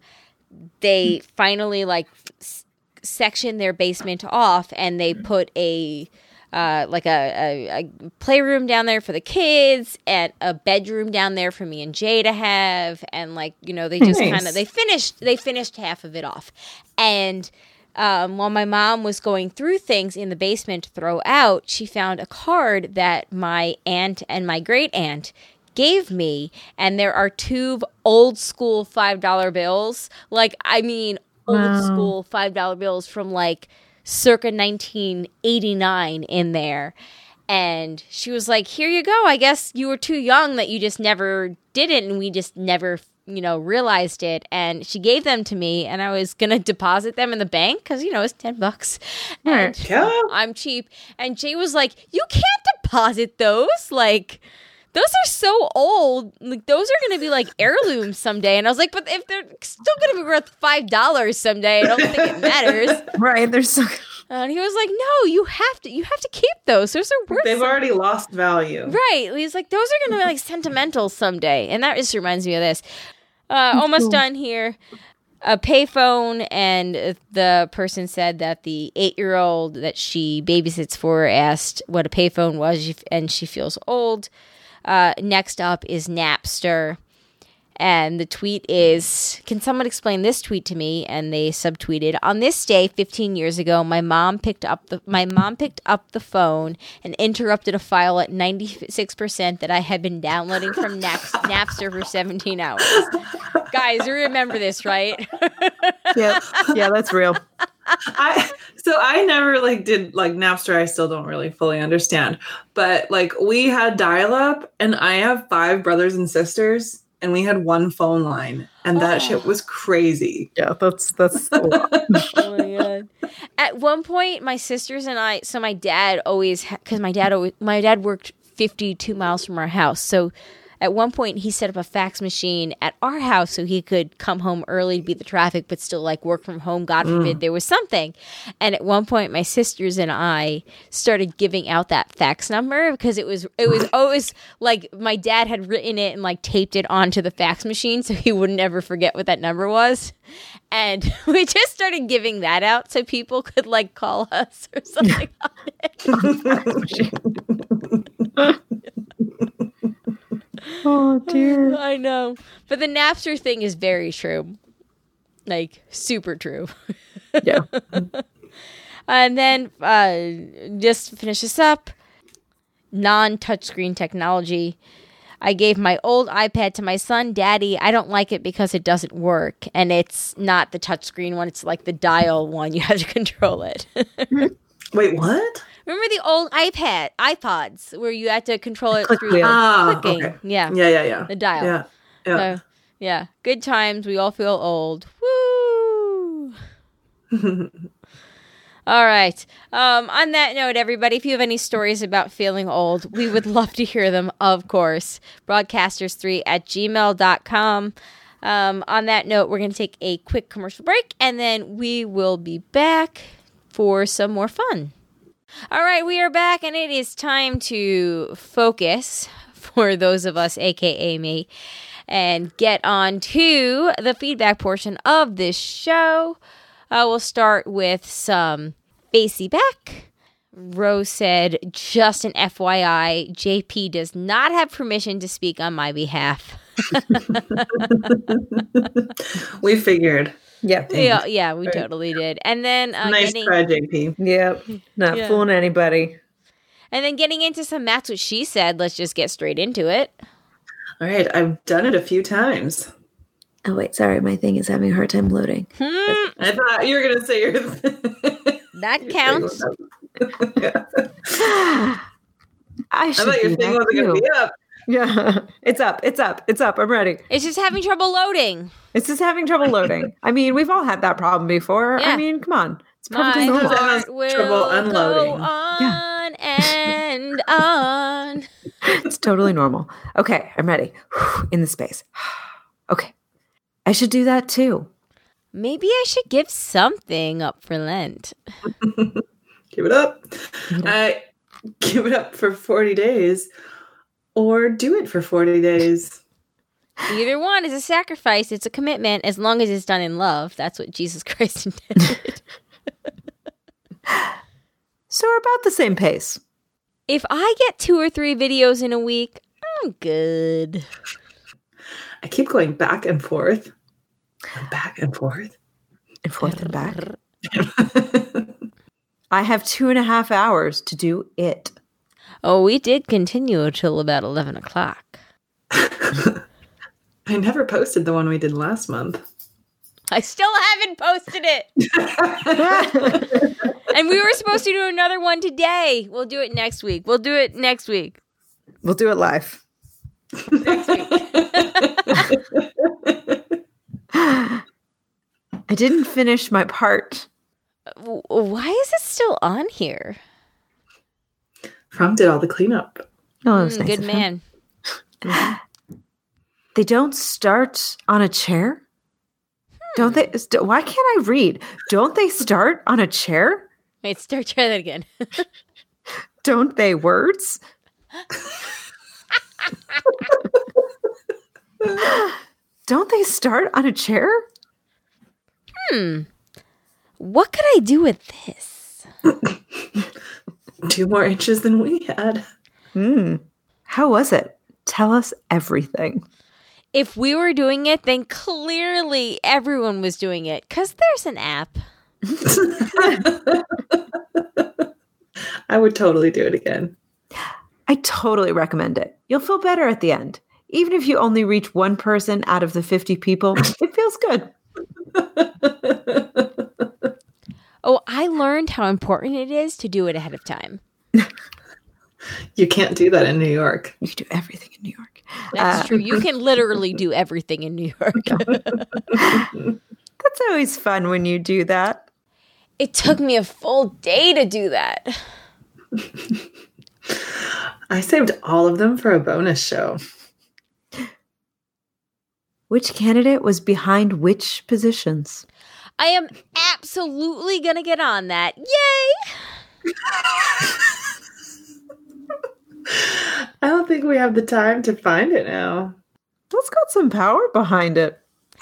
they finally like s- sectioned their basement off and they put a uh, like a, a, a playroom down there for the kids and a bedroom down there for me and Jay to have, and like, you know, they just nice. kind of they finished they finished half of it off. And um, while my mom was going through things in the basement to throw out, she found a card that my aunt and my great aunt gave me, and there are two old school five dollar bills. Like, I mean, old wow. school five dollar bills from like circa nineteen eighty-nine in there. And she was like, here you go. I guess you were too young that you just never did it, and we just never, you know, realized it. And she gave them to me, and I was going to deposit them in the bank because, you know, it's ten bucks. And yeah. I'm cheap. And Jay was like, you can't deposit those. Like, those are so old. Like, those are going to be like heirlooms someday. And I was like, but if they're still going to be worth five dollars someday, I don't think it matters. Right. They're so. And he was like, no, you have to, you have to keep those. Those are worth. They've something. already lost value. Right. He's like, those are going to be like sentimental someday. And that just reminds me of this. Uh, almost done here. A payphone, and the person said that the eight-year-old that she babysits for asked what a payphone was, and she feels old. Uh, next up is Napster, and the tweet is, can someone explain this tweet to me? And they subtweeted, on this day fifteen years ago, my mom picked up the my mom picked up the phone and interrupted a file at ninety-six percent that I had been downloading from Naps- Napster for seventeen hours. Guys, you remember this, right? Yeah, yeah, that's real. I so I never like did like Napster. I still don't really fully understand, but like we had dial up, and I have five brothers and sisters, and we had one phone line, and that oh. shit was crazy. Yeah, that's that's. A lot. Oh my God! At one point, my sisters and I. So my dad always, because my dad always, my dad worked fifty-two miles from our house, so. At one point, he set up a fax machine at our house so he could come home early to beat the traffic, but still like work from home. God forbid mm. there was something. And at one point, my sisters and I started giving out that fax number because it was it was always like my dad had written it and like taped it onto the fax machine so he wouldn't ever forget what that number was. And we just started giving that out so people could like call us or something on it. Oh, dear. I know. But the Napster thing is very true. Like, super true. Yeah. And then, uh, just to finish this up, non-touchscreen technology. I gave my old iPad to my son. Daddy, I don't like it because it doesn't work. And it's not the touchscreen one. It's like the dial one. You have to control it. Wait, what? Remember the old iPad, iPods, where you had to control it Click through wheel. Ah, clicking? okay. Yeah. Yeah, yeah, yeah. The dial. Yeah. Yeah. So, yeah. Good times. We all feel old. Woo! All right. Um, on that note, everybody, if you have any stories about feeling old, we would love to hear them, of course. broadcasters three at gmail dot com. Um, on that note, we're going to take a quick commercial break, and then we will be back for some more fun. All right, we are back, and it is time to focus for those of us, a k a me, and get on to the feedback portion of this show. Uh, we'll start with some Facey back. Rose said, just an F Y I, J P does not have permission to speak on my behalf. We figured. Yep. Yeah, yeah, we totally did. And then uh, nice getting, try, J P. Yep. Not Yeah. fooling anybody. And then getting into some That's What She Said. Let's just get straight into it. All right, I've done it a few times. Oh, wait, sorry. My thing is having a hard time loading. Hmm, I thought you were going to say your that counts. I I should thought your do thing that wasn't going to too. be up. Yeah. It's up. It's up. It's up. I'm ready. It's just having trouble loading. It's just having trouble loading. I mean, we've all had that problem before. Yeah. I mean, come on. It's perfectly My normal. Sometimes heart trouble will unloading. go on and on. It's totally normal. Okay, I'm ready. In the space. Okay. I should do that too. Maybe I should give something up for Lent. Give it up. Uh, give it up for forty days or do it for forty days. Either one is a sacrifice. It's a commitment as long as it's done in love. That's what Jesus Christ intended. So we're about the same pace. If I get two or three videos in a week, I'm good. I keep going back and forth. And back and forth. And forth and back. I have two and a half hours to do it. Oh, we did continue until about eleven o'clock. I never posted the one we did last month. I still haven't posted it. And we were supposed to do another one today. We'll do it next week. We'll do it next week. We'll do it live. Next week. I didn't finish my part. W- Why is it still on here? Frank did all the cleanup. Oh, that was Mm, nice good of him. man. They don't start on a chair? Don't they? st- Why can't I read? Don't they start on a chair? Wait, start try that again. Don't they words? Don't they start on a chair? Hmm. What could I do with this? Two more inches than we had. Hmm. How was it? Tell us everything. If we were doing it, then clearly everyone was doing it. Because there's an app. I would totally do it again. I totally recommend it. You'll feel better at the end. Even if you only reach one person out of the fifty people, it feels good. Oh, I learned how important it is to do it ahead of time. You can't do that in New York. You can do everything in New York. That's Uh, true. You can literally do everything in New York. That's always fun when you do that. It took me a full day to do that. I saved all of them for a bonus show. Which candidate was behind which positions? I am absolutely going to get on that. Yay! I don't think we have the time to find it now. That's got some power behind it.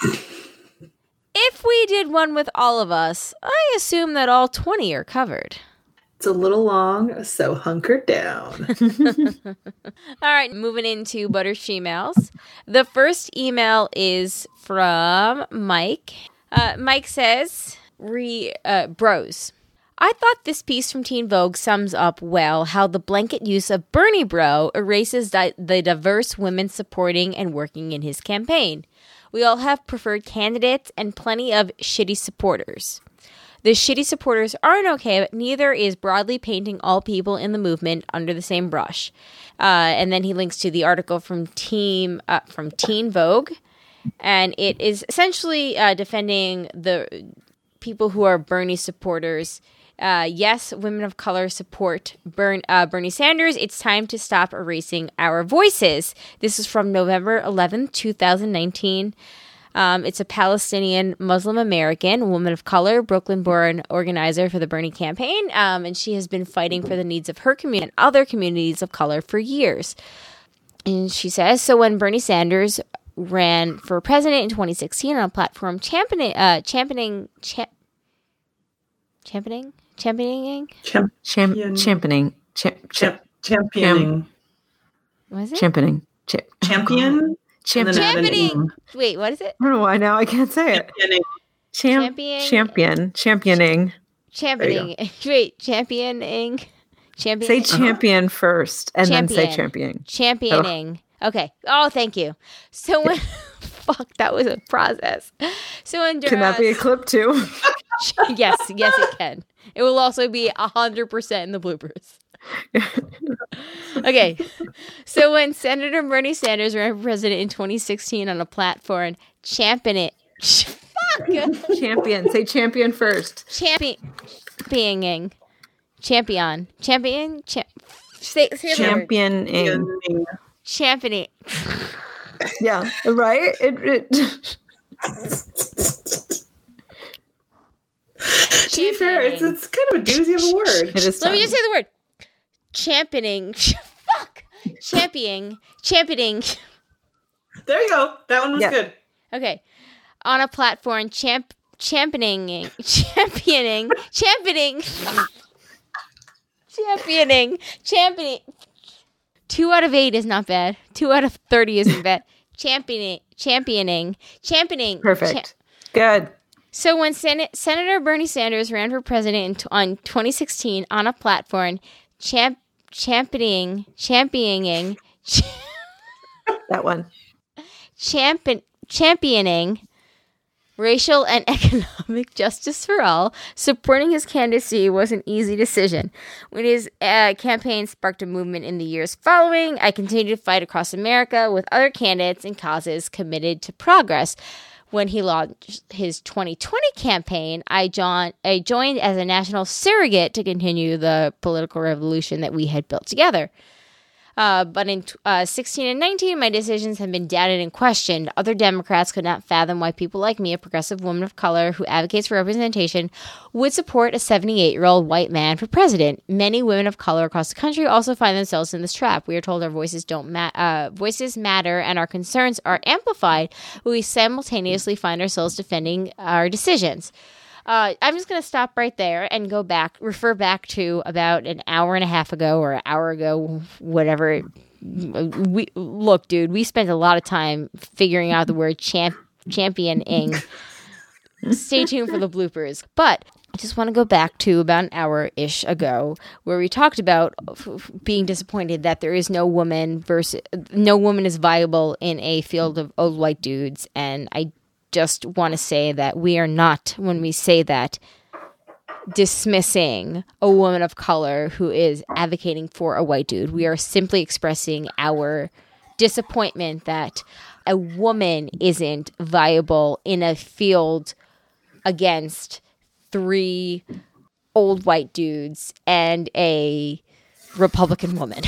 If we did one with all of us, I assume that all twenty are covered. It's a little long, so hunker down. All right, moving into Butter She-Mails. The first email is from Mike. Uh, Mike says, Re, uh, bros. I thought this piece from Teen Vogue sums up well how the blanket use of Bernie Bro erases di- the diverse women supporting and working in his campaign. We all have preferred candidates and plenty of shitty supporters. The shitty supporters aren't okay, but neither is broadly painting all people in the movement under the same brush. Uh, and then he links to the article from Team uh, from Teen Vogue, and it is essentially uh, defending the people who are Bernie supporters. Uh, yes, women of color support Bern, uh, Bernie Sanders. It's time to stop erasing our voices. This is from November eleventh, twenty nineteen. Um, it's a Palestinian Muslim American, woman of color, Brooklyn-born organizer for the Bernie campaign, um, and she has been fighting for the needs of her community and other communities of color for years. And she says, so when Bernie Sanders ran for president in twenty sixteen on a platform championing, uh, championing, cha- championing, championing, Champ- Cham- Champion. championing. Cham- cham- champ- championing. what is it? championing. Cha- Champion? Champ- And then add an Championing. ing. Wait, what is it? I don't know why now I can't say it. Championing. Champ- Champion- champion. Championing. Championing. Wait, championing. Say Championing. champion first and then say Champion. championing. Championing. Okay. Oh, thank you. So when fuck, that was a process. So when Can that be a clip too? yes, yes, it can. It will also be a hundred percent in the bloopers. Okay. So when Senator Bernie Sanders ran for president in twenty sixteen on a platform championing, fuck, Fuck. Champion. Say champion first. Champion. Championing. Champion. Champion. Champ. Say, say the word. Championing. Championing. Yeah. Right? It, it To be fair, it's, it's kind of a doozy of a word. It is. Let me just say the word. Championing. Fuck. Championing. Championing. There you go. That one was Yeah. good. Okay. On a platform, champ, championing, championing, championing, championing, championing. Two out of eight is not bad. Two out of thirty isn't bad. Championing, championing, championing. Perfect. Good. So when Sen- Senator Bernie Sanders ran for president in t- on twenty sixteen on a platform, champ, championing, championing, ch- That one. champion, championing racial and economic justice for all, supporting his candidacy was an easy decision. When his uh, campaign sparked a movement in the years following, I continued to fight across America with other candidates and causes committed to progress. When he launched his twenty twenty campaign, I, jo- I joined as a national surrogate to continue the political revolution that we had built together. Uh, but in uh, sixteen and nineteen, my decisions have been doubted and questioned. Other Democrats could not fathom why people like me, a progressive woman of color who advocates for representation, would support a seventy-eight-year-old white man for president. Many women of color across the country also find themselves in this trap. We are told our voices don't ma- uh, voices matter and our concerns are amplified, but we simultaneously find ourselves defending our decisions. Uh, I'm just going to stop right there and go back, refer back to about an hour and a half ago or an hour ago, whatever. We look, dude, we spent a lot of time figuring out the word champ, championing. Stay tuned for the bloopers. But I just want to go back to about an hour-ish ago where we talked about f- being disappointed that there is no woman versus no woman is viable in a field of old white dudes. And I just want to say that we are not, when we say that, dismissing a woman of color who is advocating for a white dude. We are simply expressing our disappointment that a woman isn't viable in a field against three old white dudes and a Republican woman.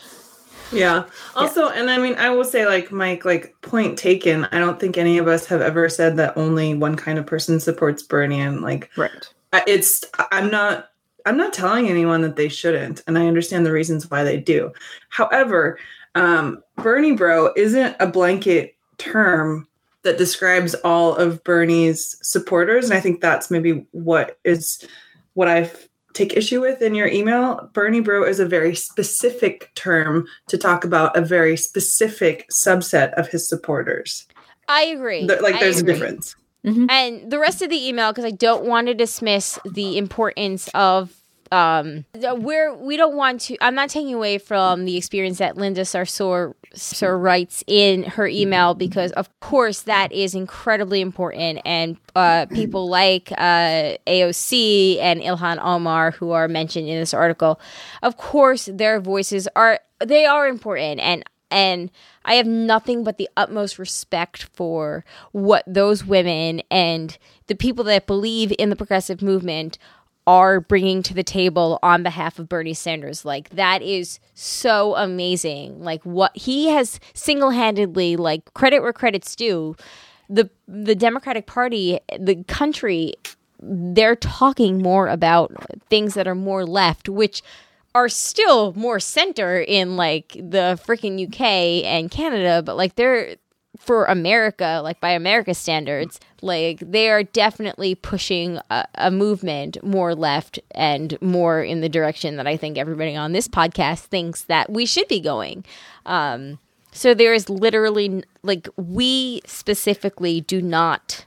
Yeah. Also, yeah. And I mean, I will say, like, Mike, like, point taken. I don't think any of us have ever said that only one kind of person supports Bernie. And, like, right. It's, I'm not, I'm not telling anyone that they shouldn't. And I understand the reasons why they do. However, um, Bernie bro isn't a blanket term that describes all of Bernie's supporters. And I think that's maybe what is what I've take issue with in your email. Bernie bro is a very specific term to talk about a very specific subset of his supporters. I agree. The, like, I there's agree. a difference. Mm-hmm. And the rest of the email, because I don't want to dismiss the importance of um we're we don't want to I'm not taking away from the experience that Linda Sarsour Sir writes in her email, because of course that is incredibly important, and uh people like uh A O C and Ilhan Omar, who are mentioned in this article, of course their voices are they are important, and and I have nothing but the utmost respect for what those women and the people that believe in the progressive movement are bringing to the table on behalf of Bernie Sanders. Like, that is so amazing. Like, what he has single-handedly, like, credit where credit's due, the the Democratic Party, the country, they're talking more about things that are more left, which are still more center in, like, the freaking U K and Canada, but, like, they're, for America, like, by America standards, like, they are definitely pushing a, a movement more left and more in the direction that I think everybody on this podcast thinks that we should be going. Um, so there is literally, like, we specifically do not,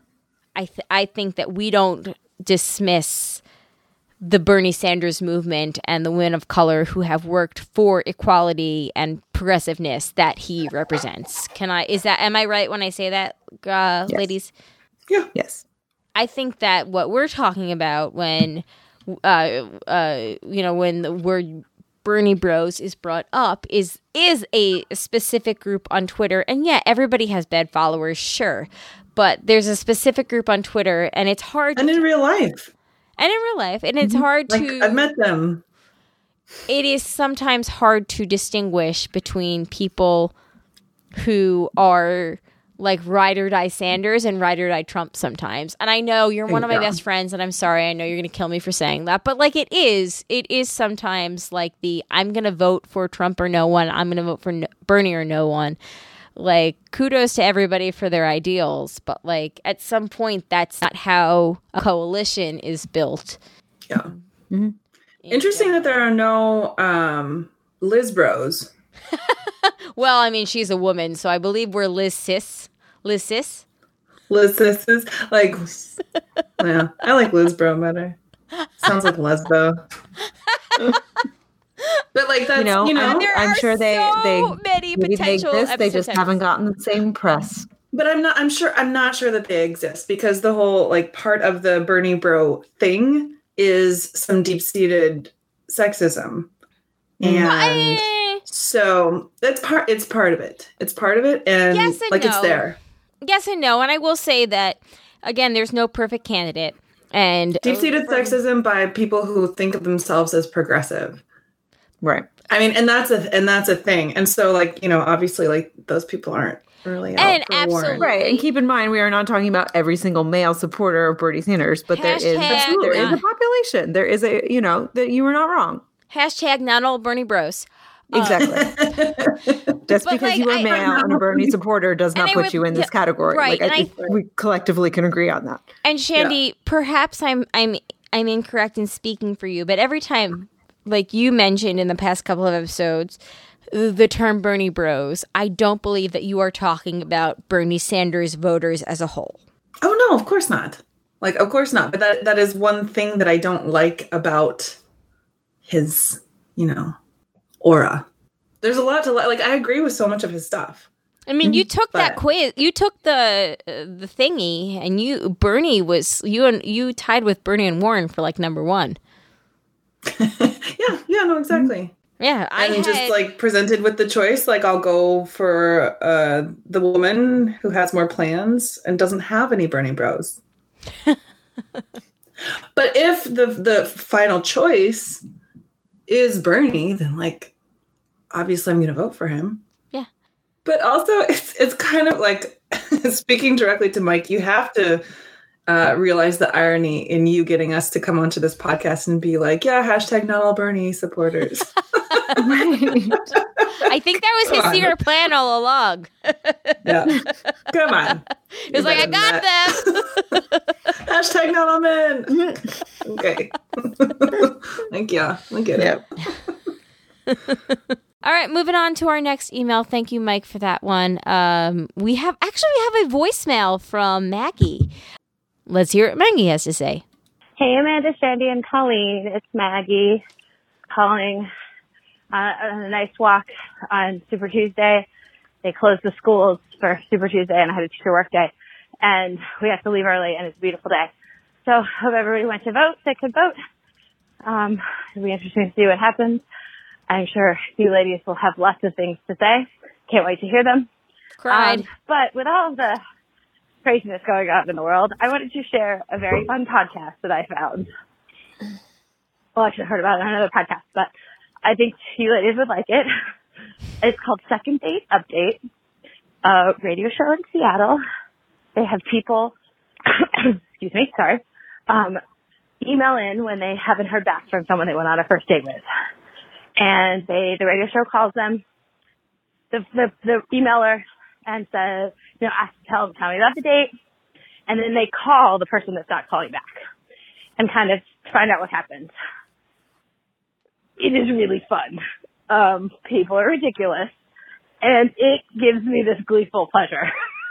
I th- I think that we don't dismiss the Bernie Sanders movement and the women of color who have worked for equality and progressiveness that he represents. Can I, is that, am I right when I say that, uh, yes. ladies? Yeah. Yes. I think that what we're talking about when, uh, uh, you know, when the word Bernie Bros is brought up is, is a specific group on Twitter. And yeah, everybody has bad followers, sure. but there's a specific group on Twitter, and it's hard. And in real life. And in real life. And it's hard like, to... I've met them. It is sometimes hard to distinguish between people who are like ride or die Sanders and ride or die Trump sometimes. And I know you're one of my Yeah. best friends, and I'm sorry, I know you're going to kill me for saying that, but like it is, it is sometimes like the I'm going to vote for Trump or no one, I'm going to vote for no, Bernie or no one. Like, kudos to everybody for their ideals, but like at some point, that's not how a coalition is built. Yeah. Mm-hmm. Interesting that there are no um, Liz bros. Well, I mean, she's a woman, so I believe we're Liz cis. Liz cis? Liz sis. Like, yeah, I like Liz bro better. Sounds like lesbo. But like that's, you know, you know you know I'm, I'm sure they so they many maybe they potential exist. They just episodes. haven't gotten the same press. But I'm not. I'm sure. I'm not sure that they exist because the whole like part of the Bernie bro thing is some deep seated sexism, and I- so that's part. It's part of it. It's part of it, and, Yes and like no. it's there. Yes and no, and I will say that again, there's no perfect candidate, and Deep seated uh, sexism by people who think of themselves as progressive. Right. I mean, and that's a and that's a thing. And so, like, you know, obviously, like those people aren't really out And for absolutely. Warren. Right. And keep in mind, we are not talking about every single male supporter of Bernie Sanders, but there is Hashtag there is not- a population. There is a, you know, that you were not wrong. hashtag not all Bernie bros. Exactly. Just But, because like, you were I- male and a Bernie supporter does And not I put would- you in this yeah, category. right, Like, I and think we collectively can agree on that. And Shandy, perhaps I'm I'm I'm incorrect in speaking for you, but every time, like you mentioned in the past couple of episodes, the term Bernie bros, I don't believe that you are talking about Bernie Sanders voters as a whole. Oh no, of course not. Like, of course not. But that that is one thing that I don't like about his, you know, aura. There's a lot to like. Like, I agree with so much of his stuff. I mean, you took that But- quiz, you took the uh, the thingy, and you Bernie was you and you tied with Bernie and Warren for like number one. yeah, yeah, no, exactly. Yeah, I And had, just like presented with the choice, like I'll go for uh, the woman who has more plans and doesn't have any Bernie bros. But if the the final choice is Bernie, then like obviously I'm going to vote for him. Yeah. But also it's it's kind of like speaking directly to Mike, you have to uh, realize the irony in you getting us to come onto this podcast and be like, yeah, hashtag not all Bernie supporters. I think that was his Come on. secret plan all along. Yeah. Come on. He was like, I got them. Hashtag not all men. Okay. Like, yeah, I get it. All right, moving on to our next email. Thank you, Mike, for that one. Um, we have actually we have a voicemail from Maggie. Let's hear what Maggie has to say. Hey, Amanda, Shandy, and Colleen. It's Maggie calling uh, on a nice walk on Super Tuesday. They closed the schools for Super Tuesday, and I had a teacher work day. And we have to leave early, and it's a beautiful day. So hope everybody went to vote. They could vote. Um, it'll be interesting to see what happens. I'm sure you ladies will have lots of things to say. Can't wait to hear them. Cried. Um, but with all of the craziness going on in the world, I wanted to share a very fun podcast that I found. Well, I should have heard about it on another podcast, but I think you ladies would like it. It's called Second Date Update, a radio show in Seattle. They have people, excuse me, sorry, um, email in when they haven't heard back from someone they went on a first date with. And they, the radio show calls them, the, the, the emailer, and says, you know, ask, tell them, tell me about the date. And then they call the person that's not calling back and kind of find out what happened. It is really fun. Um, people are ridiculous, and it gives me this gleeful pleasure.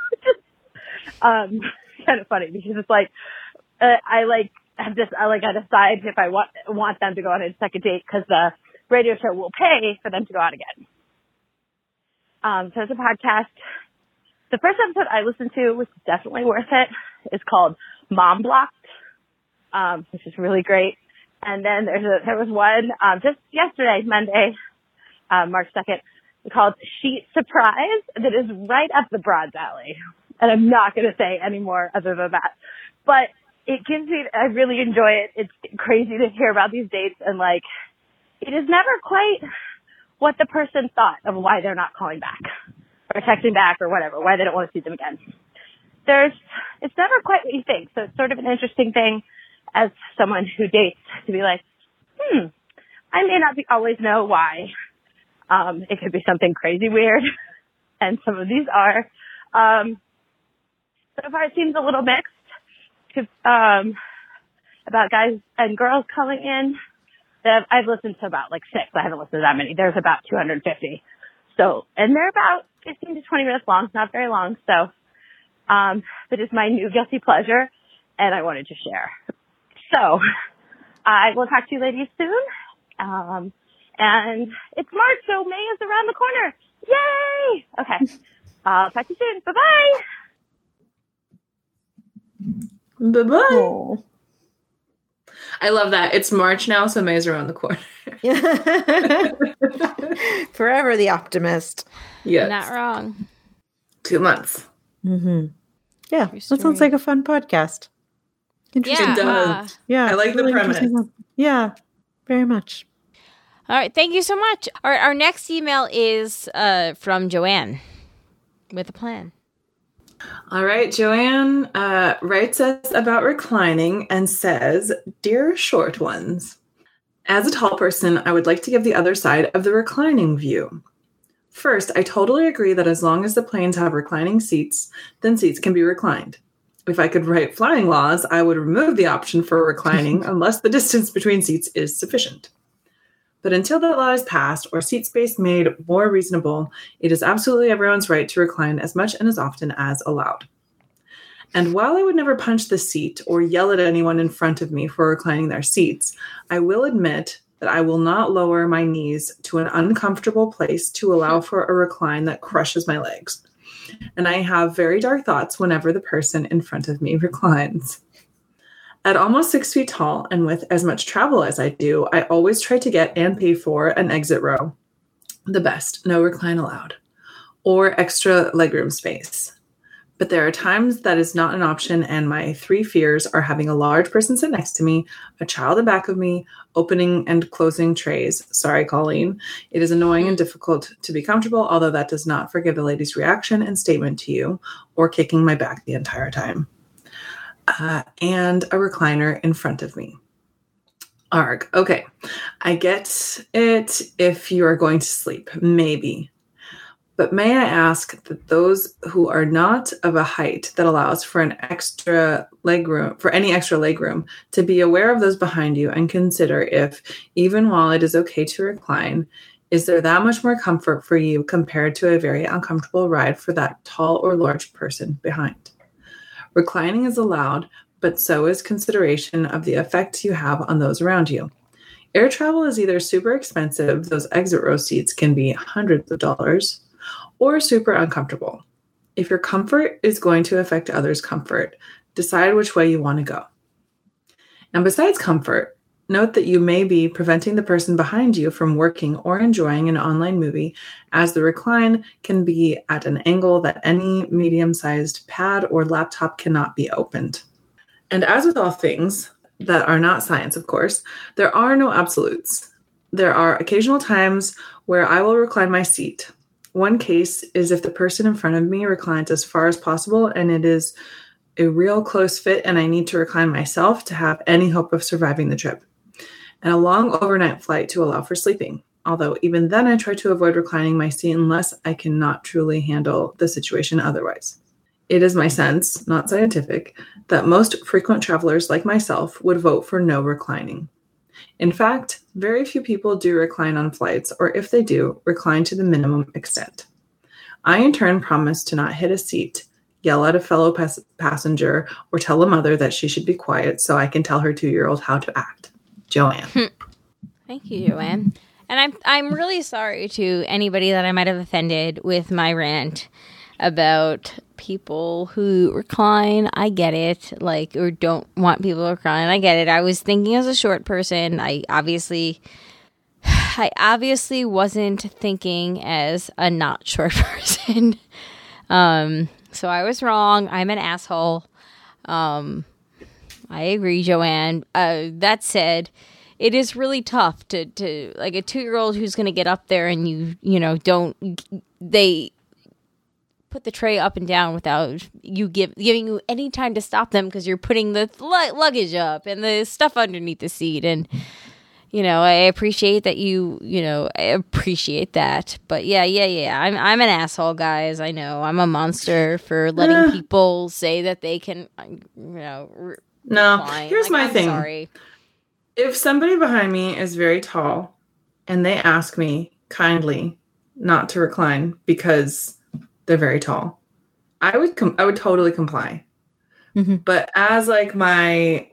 um, kind of funny because it's like, uh, I like, have this, I like, I decide if I want, want them to go on a second date because the radio show will pay for them to go out again. Um, so it's a podcast. The first episode I listened to, which is definitely worth it, is called Mom Blocked, um, which is really great. And then there's a, there was one, um, just yesterday, Monday, um, March second, called Sheet Surprise that is right up the Broads alley. and I'm not going to say any more other than that. But it gives me, I really enjoy it. It's crazy to hear about these dates, and like, it is never quite what the person thought of why they're not calling back or texting back or whatever, why they don't want to see them again. There's, it's never quite what you think. So it's sort of an interesting thing as someone who dates to be like, hmm, I may not be always know why. Um, it could be something crazy weird, and some of these are. Um, so far it seems a little mixed um, about guys and girls calling in. I've listened to about like six. I haven't listened to that many. There's about two hundred fifty. So, and they're about fifteen to twenty minutes long, not very long. So, um, but it's my new guilty pleasure, and I wanted to share. So, I will talk to you ladies soon. Um, and it's March, so May is around the corner. Yay! Okay. I'll talk to you soon. Bye-bye. Bye-bye. Oh. I love that. It's March now, so May's around the corner. Forever the optimist. Yes. Not wrong. Two months. Mm-hmm. Yeah, True that sounds story. like a fun podcast. Interesting. Yeah. It does. uh, Yeah, I like the really premise. interesting one. Yeah, very much. all right. Thank you so much. All right. Our next email is uh, from Joanne with a plan. All right, Joanne uh, writes us about reclining and says, "Dear short ones, as a tall person, I would like to give the other side of the reclining view. First, I totally agree that as long as the planes have reclining seats, then seats can be reclined. If I could write flying laws, I would remove the option for reclining unless the distance between seats is sufficient. But until that law is passed or seat space made more reasonable, it is absolutely everyone's right to recline as much and as often as allowed. And while I would never punch the seat or yell at anyone in front of me for reclining their seats, I will admit that I will not lower my knees to an uncomfortable place to allow for a recline that crushes my legs. And I have very dark thoughts whenever the person in front of me reclines. At almost six feet tall and with as much travel as I do, I always try to get and pay for an exit row. The best, no recline allowed, or extra legroom space. But there are times that is not an option, and my three fears are having a large person sit next to me, a child in back of me, opening and closing trays. Sorry, Colleen. It is annoying and difficult to be comfortable, although that does not forgive the lady's reaction and statement to you, or kicking my back the entire time. Uh, and a recliner in front of me. Arg. Okay. I get it if you are going to sleep. Maybe. But may I ask that those who are not of a height that allows for an extra leg room, for any extra leg room, to be aware of those behind you and consider if, even while it is okay to recline, is there that much more comfort for you compared to a very uncomfortable ride for that tall or large person behind? Reclining is allowed, but so is consideration of the effect you have on those around you. Air travel is either super expensive, those exit row seats can be hundreds of dollars, or super uncomfortable. If your comfort is going to affect others' comfort, decide which way you want to go. And besides comfort, note that you may be preventing the person behind you from working or enjoying an online movie, as the recline can be at an angle that any medium-sized pad or laptop cannot be opened. And as with all things that are not science, of course, there are no absolutes. There are occasional times where I will recline my seat. One case is if the person in front of me reclines as far as possible and it is a real close fit and I need to recline myself to have any hope of surviving the trip. And a long overnight flight to allow for sleeping. Although even then I try to avoid reclining my seat unless I cannot truly handle the situation otherwise. It is my sense, not scientific, that most frequent travelers like myself would vote for no reclining. In fact, very few people do recline on flights, or if they do, recline to the minimum extent. I in turn promise to not hit a seat, yell at a fellow pas- passenger, or tell a mother that she should be quiet so I can tell her two-year-old how to act. Joanne. Thank you, Joanne. And I'm I'm really sorry to anybody that I might have offended with my rant about people who recline. I get it, like, or don't want people to recline. I get it. I was thinking as a short person. I obviously, I obviously wasn't thinking as a not short person. um, So I was wrong. I'm an asshole. Um, I agree, Joanne. Uh, that said, it is really tough to, to like a two-year-old who's going to get up there and you, you know, don't, they put the tray up and down without you give, giving you any time to stop them because you're putting the l- luggage up and the stuff underneath the seat. And, you know, I appreciate that you, you know, I appreciate that. But yeah, yeah, yeah. I'm I'm an asshole, guys. I know. I'm a monster for letting uh, people say that they can, you know, re- no. recline. Here's like, my I'm thing. Sorry. If somebody behind me is very tall and they ask me kindly not to recline because they're very tall, I would com- I would totally comply. Mm-hmm. But as like my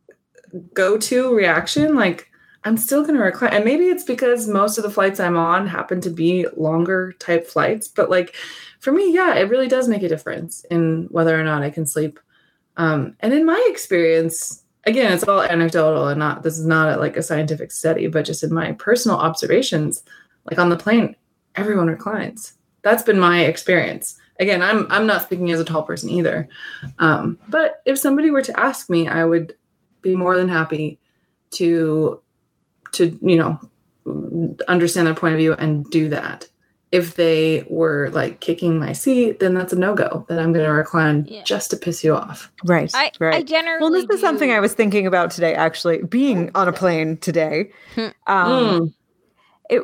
go-to reaction, like I'm still going to recline. And maybe it's because most of the flights I'm on happen to be longer type flights. But like for me, yeah, it really does make a difference in whether or not I can sleep. Um, and in my experience, again, it's all anecdotal and not, this is not a, like a scientific study, but just in my personal observations, like on the plane, everyone reclines. That's been my experience. Again, I'm I'm not speaking as a tall person either. Um, but if somebody were to ask me, I would be more than happy to, to, you know, understand their point of view and do that. If they were like kicking my seat, then that's a no-go. Then I'm going to recline yeah. just to piss you off. Right. I, right. I generally Well, this do. is something I was thinking about today, actually, being on a plane today. um, mm. It,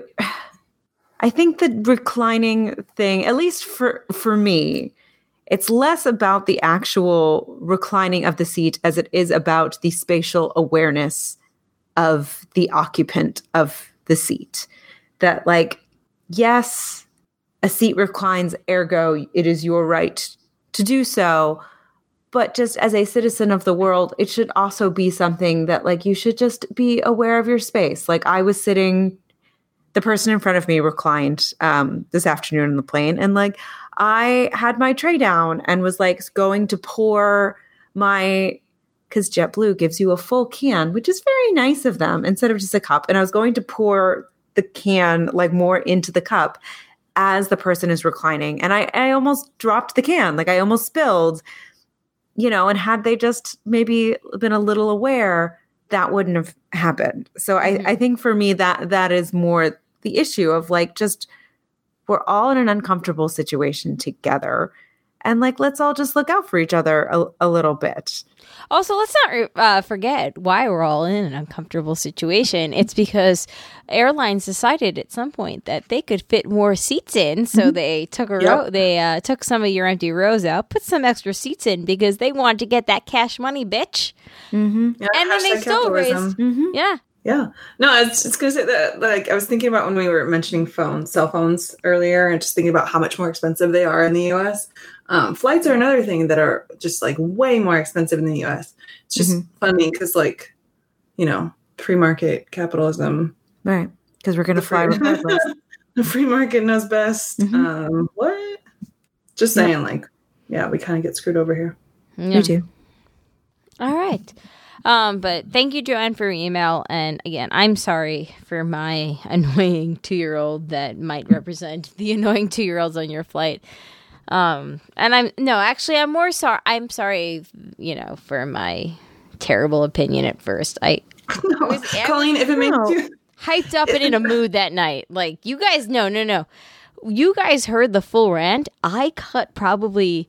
I think the reclining thing, at least for, for me, it's less about the actual reclining of the seat as it is about the spatial awareness of the occupant of the seat. That like, yes, a seat reclines, ergo, it is your right to do so. But just as a citizen of the world, it should also be something that like you should just be aware of your space. Like I was sitting, the person in front of me reclined um, this afternoon on the plane, and like I had my tray down and was like going to pour my, because JetBlue gives you a full can, which is very nice of them, instead of just a cup. And I was going to pour the can like more into the cup as the person is reclining. And I, I almost dropped the can. Like I almost spilled, you know, and had they just maybe been a little aware, that wouldn't have happened. So mm-hmm. I, I think for me that that is more the issue of like, just we're all in an uncomfortable situation together. And like, let's all just look out for each other a, a little bit. Also, let's not uh, forget why we're all in an uncomfortable situation. It's because airlines decided at some point that they could fit more seats in, so mm-hmm. they took a row, yep. they uh, took some of your empty rows out, put some extra seats in because they wanted to get that cash money, bitch. Mm-hmm. Yeah, and then they still raised, mm-hmm. yeah, yeah. No, it's it's gonna say that. Like I was thinking about when we were mentioning phones, cell phones earlier, and just thinking about how much more expensive they are in the U S. Um, flights are another thing that are just like way more expensive in the U S. It's just mm-hmm. funny because, like, you know, free market capitalism, right? Because we're gonna fly regardless. The free market knows best. Mm-hmm. Um, what? Just saying, yeah. like, yeah, we kind of get screwed over here. Yeah. We do. All right. Um, but thank you, Joanne, for your email. And again, I'm sorry for my annoying two-year-old that might represent the annoying two-year-olds on your flight. Um, and I'm, no, actually, I'm more sorry. I'm sorry, you know, for my terrible opinion at first. I, no, I was, Colleen, if it makes you hyped up and in a mood that night, like you guys, no, no, no. You guys heard the full rant. I cut probably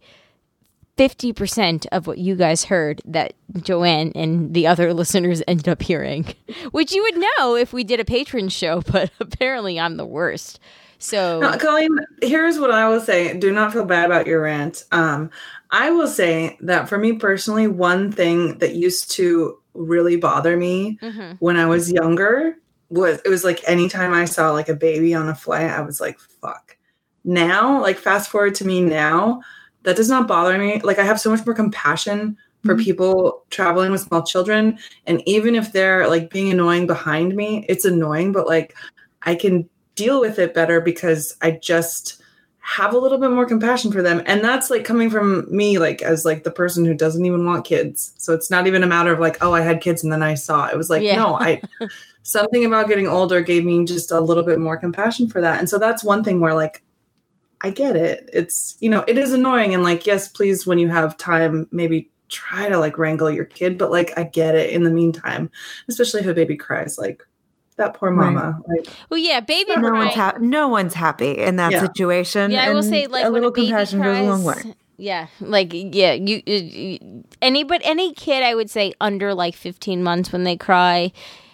fifty percent of what you guys heard that Joanne and the other listeners ended up hearing, which you would know if we did a patron show, but apparently I'm the worst. So, no, Colleen, here's what I will say. Do not feel bad about your rant. Um, I will say that for me personally, one thing that used to really bother me mm-hmm. when I was younger was it was like anytime I saw like a baby on a flight, I was like, fuck. Now, like fast forward to me now, that does not bother me. Like I have so much more compassion for mm-hmm. people traveling with small children. And even if they're like being annoying behind me, it's annoying, but like I can deal with it better because I just have a little bit more compassion for them. And that's like coming from me, like as like the person who doesn't even want kids. So it's not even a matter of like, oh, I had kids and then I saw it. It was like, yeah. no, I, something about getting older gave me just a little bit more compassion for that. And so that's one thing where like, I get it. It's, you know, it is annoying. And like, yes, please, when you have time, maybe try to like wrangle your kid. But like, I get it in the meantime, especially if a baby cries, like that poor mama. Right. Like, Well, yeah, baby No cry. one's, ha- no one's happy in that Yeah. situation. Yeah, I will and say, like, a when little a baby compassion cries, goes a long way. yeah, like, yeah, you, you, any, but any kid, I would say, under like fifteen months when they cry,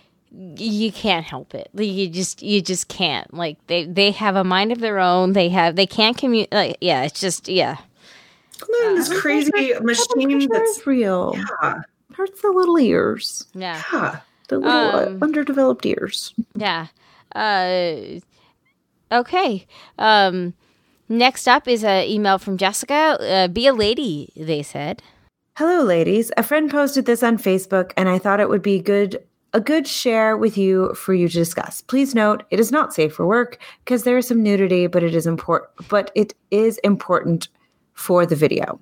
you can't help it. Like, you just, you just can't. Like, they, they have a mind of their own. They have, they can't communicate. Like, yeah, it's just, yeah, uh, this crazy machine that's That's real. yeah, Hurts the little ears, yeah, yeah. the little uh, Um, underdeveloped ears. yeah. Uh, okay. Um, next up is an email from Jessica. Uh, be a lady, they said. Hello, ladies. A friend posted this on Facebook, and I thought it would be good a good share with you for you to discuss. Please note, it is not safe for work because there is some nudity, but it is important. But it is important for the video.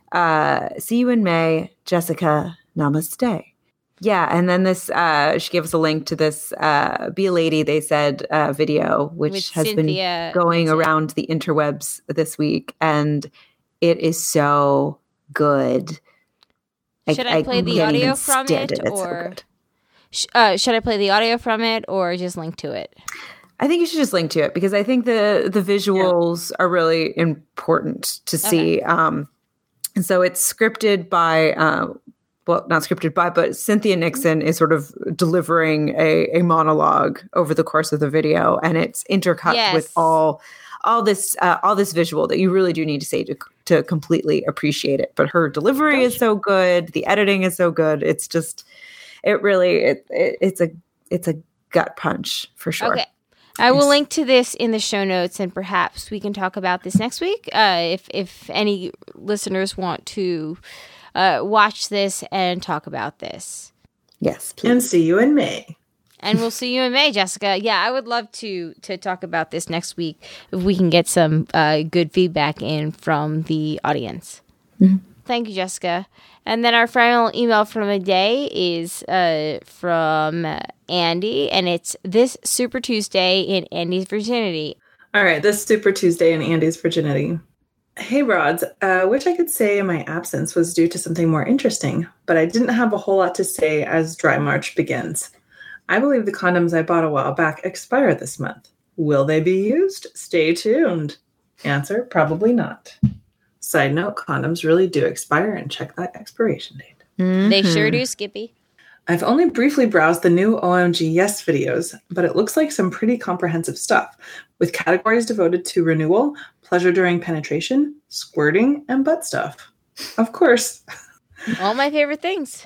Uh, see you in May, Jessica. Namaste. Yeah, and then this, uh, she gave us a link to this uh, Be a Lady, they said, uh, video, which With has Cynthia been going Nixon. around the interwebs this week, and it is so good. Should I play the can't audio even from stand it, It's so or- good. Sh- uh, should I play the audio from it or just link to it? I think you should just link to it because I think the the visuals are really important to see. Um, and so it's scripted by, uh, well, not scripted by, but Cynthia Nixon is sort of delivering a, a monologue over the course of the video, and it's intercut Yes. with all all this uh, all this visual that you really do need to say to to completely appreciate it. But her delivery is so good, the editing is so good. It's just, it really it, it it's a it's a gut punch for sure. Okay. I will link to this in the show notes, and perhaps we can talk about this next week. Uh, if if any listeners want to uh, watch this and talk about this, Yes, please. And see you in May. and we'll see you in May, Jessica. Yeah, I would love to to talk about this next week if we can get some uh, good feedback in from the audience. Thank you, Jessica. And then our final email from the day is uh, from uh, Andy, and it's this Super Tuesday in Andy's virginity. All right, this Super Tuesday in Andy's virginity. Hey, Rods. Uh, wish I could say my absence was due to something more interesting, but I didn't have a whole lot to say as Dry March begins. I believe the condoms I bought a while back expire this month. Will they be used? Stay tuned. Answer, probably not. Side note, condoms really do expire, and check that expiration date. They Mm-hmm. sure do, Skippy. I've only briefly browsed the new O M G Yes videos, but it looks like some pretty comprehensive stuff, with categories devoted to renewal, pleasure during penetration, squirting, and butt stuff. Of course. All my favorite things.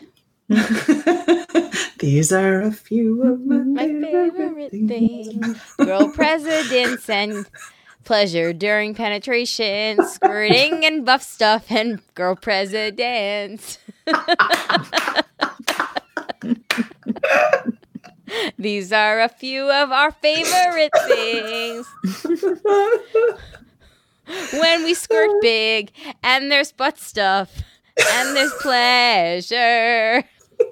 These are a few of my, My favorite, favorite things. things. Girl presidents and pleasure during penetration, squirting and buff stuff, and girl presidents. These are a few of our favorite things. When we squirt big, and there's butt stuff, and there's pleasure.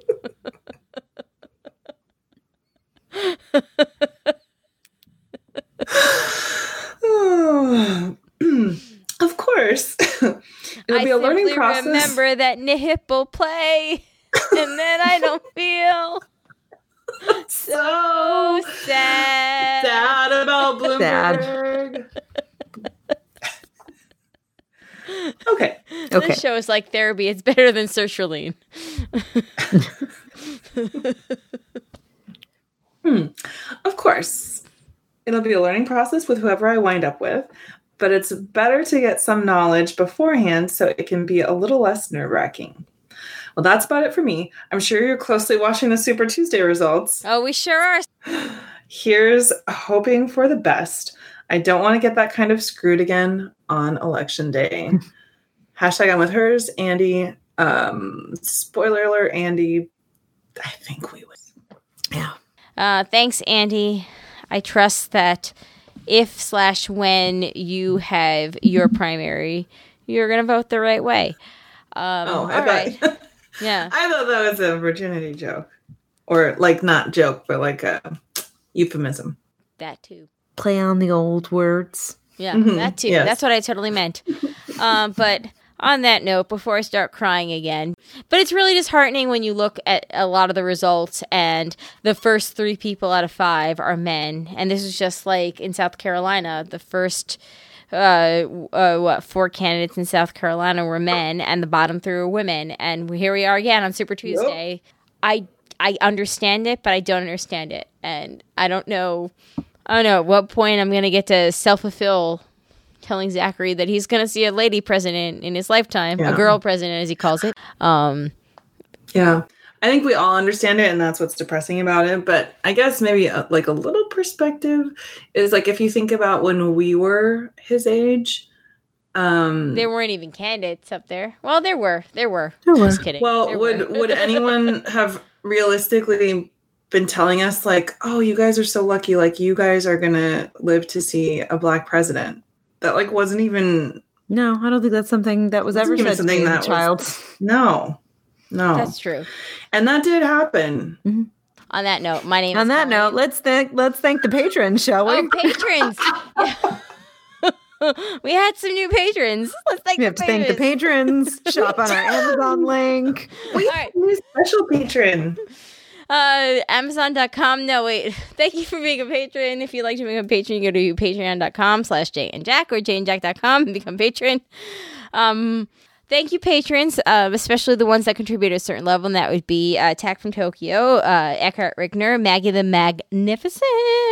Of course. It'll I be a learning simply process. remember that nipple play, and then I don't feel so sad. Sad about Bloomberg. Okay. Okay. This show is like therapy. It's better than sertraline. Hmm. Of course. It'll be a learning process with whoever I wind up with, but it's better to get some knowledge beforehand so it can be a little less nerve-wracking. Well, that's about it for me. I'm sure you're closely watching the Super Tuesday results. Oh, we sure are. Here's hoping for the best. I don't want to get that kind of screwed again on election day. Hashtag I'm with hers, Andy. Um, spoiler alert, Andy. I think we would. Yeah. Uh, thanks, Andy. I trust that if slash when you have your primary, you're going to vote the right way. Um, Oh, I all right. thought, Yeah. I thought that was a virginity joke. Or, like, not joke, but like a euphemism. That too. Play on the old words. Yeah, Mhm, that too. yes. That's what I totally meant. um, but on that note, before I start crying again, but it's really disheartening when you look at a lot of the results and the first three people out of five are men. And this is just like in South Carolina, the first uh, uh, what four candidates in South Carolina were men, and the bottom three were women. And here we are again on Super Tuesday. Yep. I I understand it, but I don't understand it, and I don't know. I don't know at what point I'm going to get to self-fulfill telling Zachary that he's going to see a lady president in his lifetime, yeah. a girl president, as he calls it. Um, yeah. I think we all understand it, and that's what's depressing about it. But I guess maybe a, like a little perspective is like if you think about when we were his age. Um, there weren't even candidates up there. Well, there were. There were. There were. Just kidding. Well, there would would anyone have realistically been telling us like, oh, you guys are so lucky, like you guys are going to live to see a black president? That like wasn't even. No, I don't think that's something that was ever said to me as a child. Was, no, no, that's true, and that did happen. Mm-hmm. On that note, my name. On is that Colleen. note, let's thank let's thank the patrons, shall we? Oh, patrons! We had some new patrons. Let's thank. We the have to patrons. thank the patrons. Shop on our Amazon link. We have a new special patron. Uh, Amazon dot com. No, wait. Thank you for being a patron. If you'd like to become a patron, you go to patreon dot com slash Jay and Jack or jay and jack dot com and become a patron. Um, thank you, patrons, uh, especially the ones that contribute at a certain level, and that would be uh, Tack from Tokyo, uh, Eckhart Rickner, Maggie the Magnificent,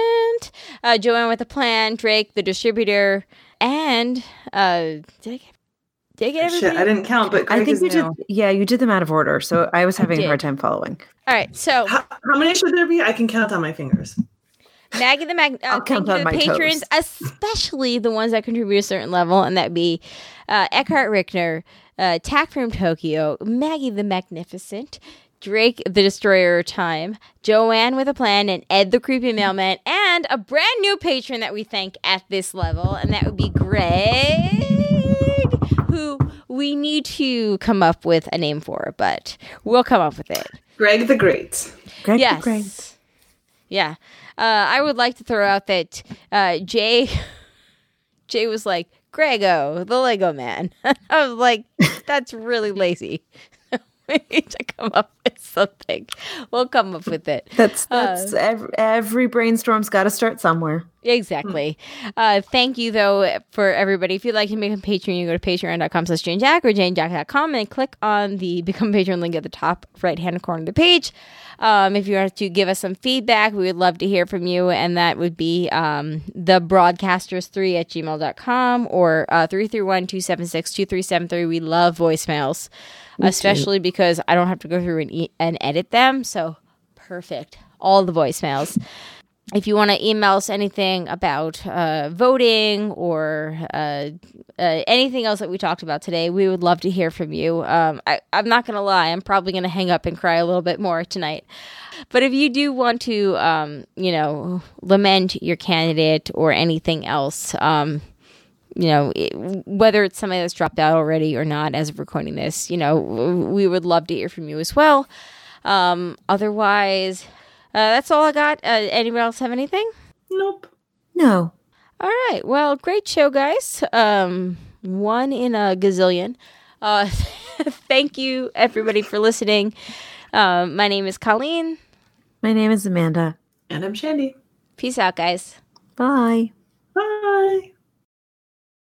uh, Joanne with a Plan, Drake the Distributor, and uh, did I get Did I get everybody? Shit, I didn't count, but Greg I think is you new. did. Yeah, you did them out of order, so I was having I a hard time following. All right, so how, how many should there be? I can count on my fingers. Maggie the Mag. Uh, I'll count thank on you my to the patrons, toes. especially the ones that contribute a certain level, and that'd be uh, Eckhart Rickner, uh, Tack from Tokyo, Maggie the Magnificent, Drake the Destroyer of Time, Joanne with a Plan, and Ed the Creepy Mailman, and a brand new patron that we thank at this level, and that would be Greg, who we need to come up with a name for, but we'll come up with it. Greg the Great. Greg yes. the Great. Yeah. Uh, I would like to throw out that uh, Jay, Jay was like, Grego, the Lego man. I was like, that's really lazy. We need to come up with something. We'll come up with it. That's that's Uh, every, every brainstorm's got to start somewhere. Exactly. Uh, thank you, though, for everybody. If you'd like to become a patron, you go to patreon dot com slash Jane Jack or jane jack dot com and click on the Become a Patron link at the top right-hand corner of the page. Um, if you want to give us some feedback, we would love to hear from you, and that would be um, the broadcasters three at gmail dot com or uh, three three one, two seven six, two three seven three. We love voicemails, Me especially too. Because I don't have to go through and, e- and edit them, so perfect. All the voicemails. If you want to email us anything about uh, voting or uh, uh, anything else that we talked about today, we would love to hear from you. Um, I, I'm not going to lie. I'm probably going to hang up and cry a little bit more tonight. But if you do want to, um, you know, lament your candidate or anything else, um, you know, it, whether it's somebody that's dropped out already or not as of recording this, you know, we would love to hear from you as well. Um, otherwise... Uh, that's all I got. Uh, anybody else have anything? Nope. No. All right. Well, great show, guys. Um, one in a gazillion. Uh, thank you, everybody, for listening. Um, my name is Colleen. My name is Amanda. And I'm Shandy. Peace out, guys. Bye. Bye.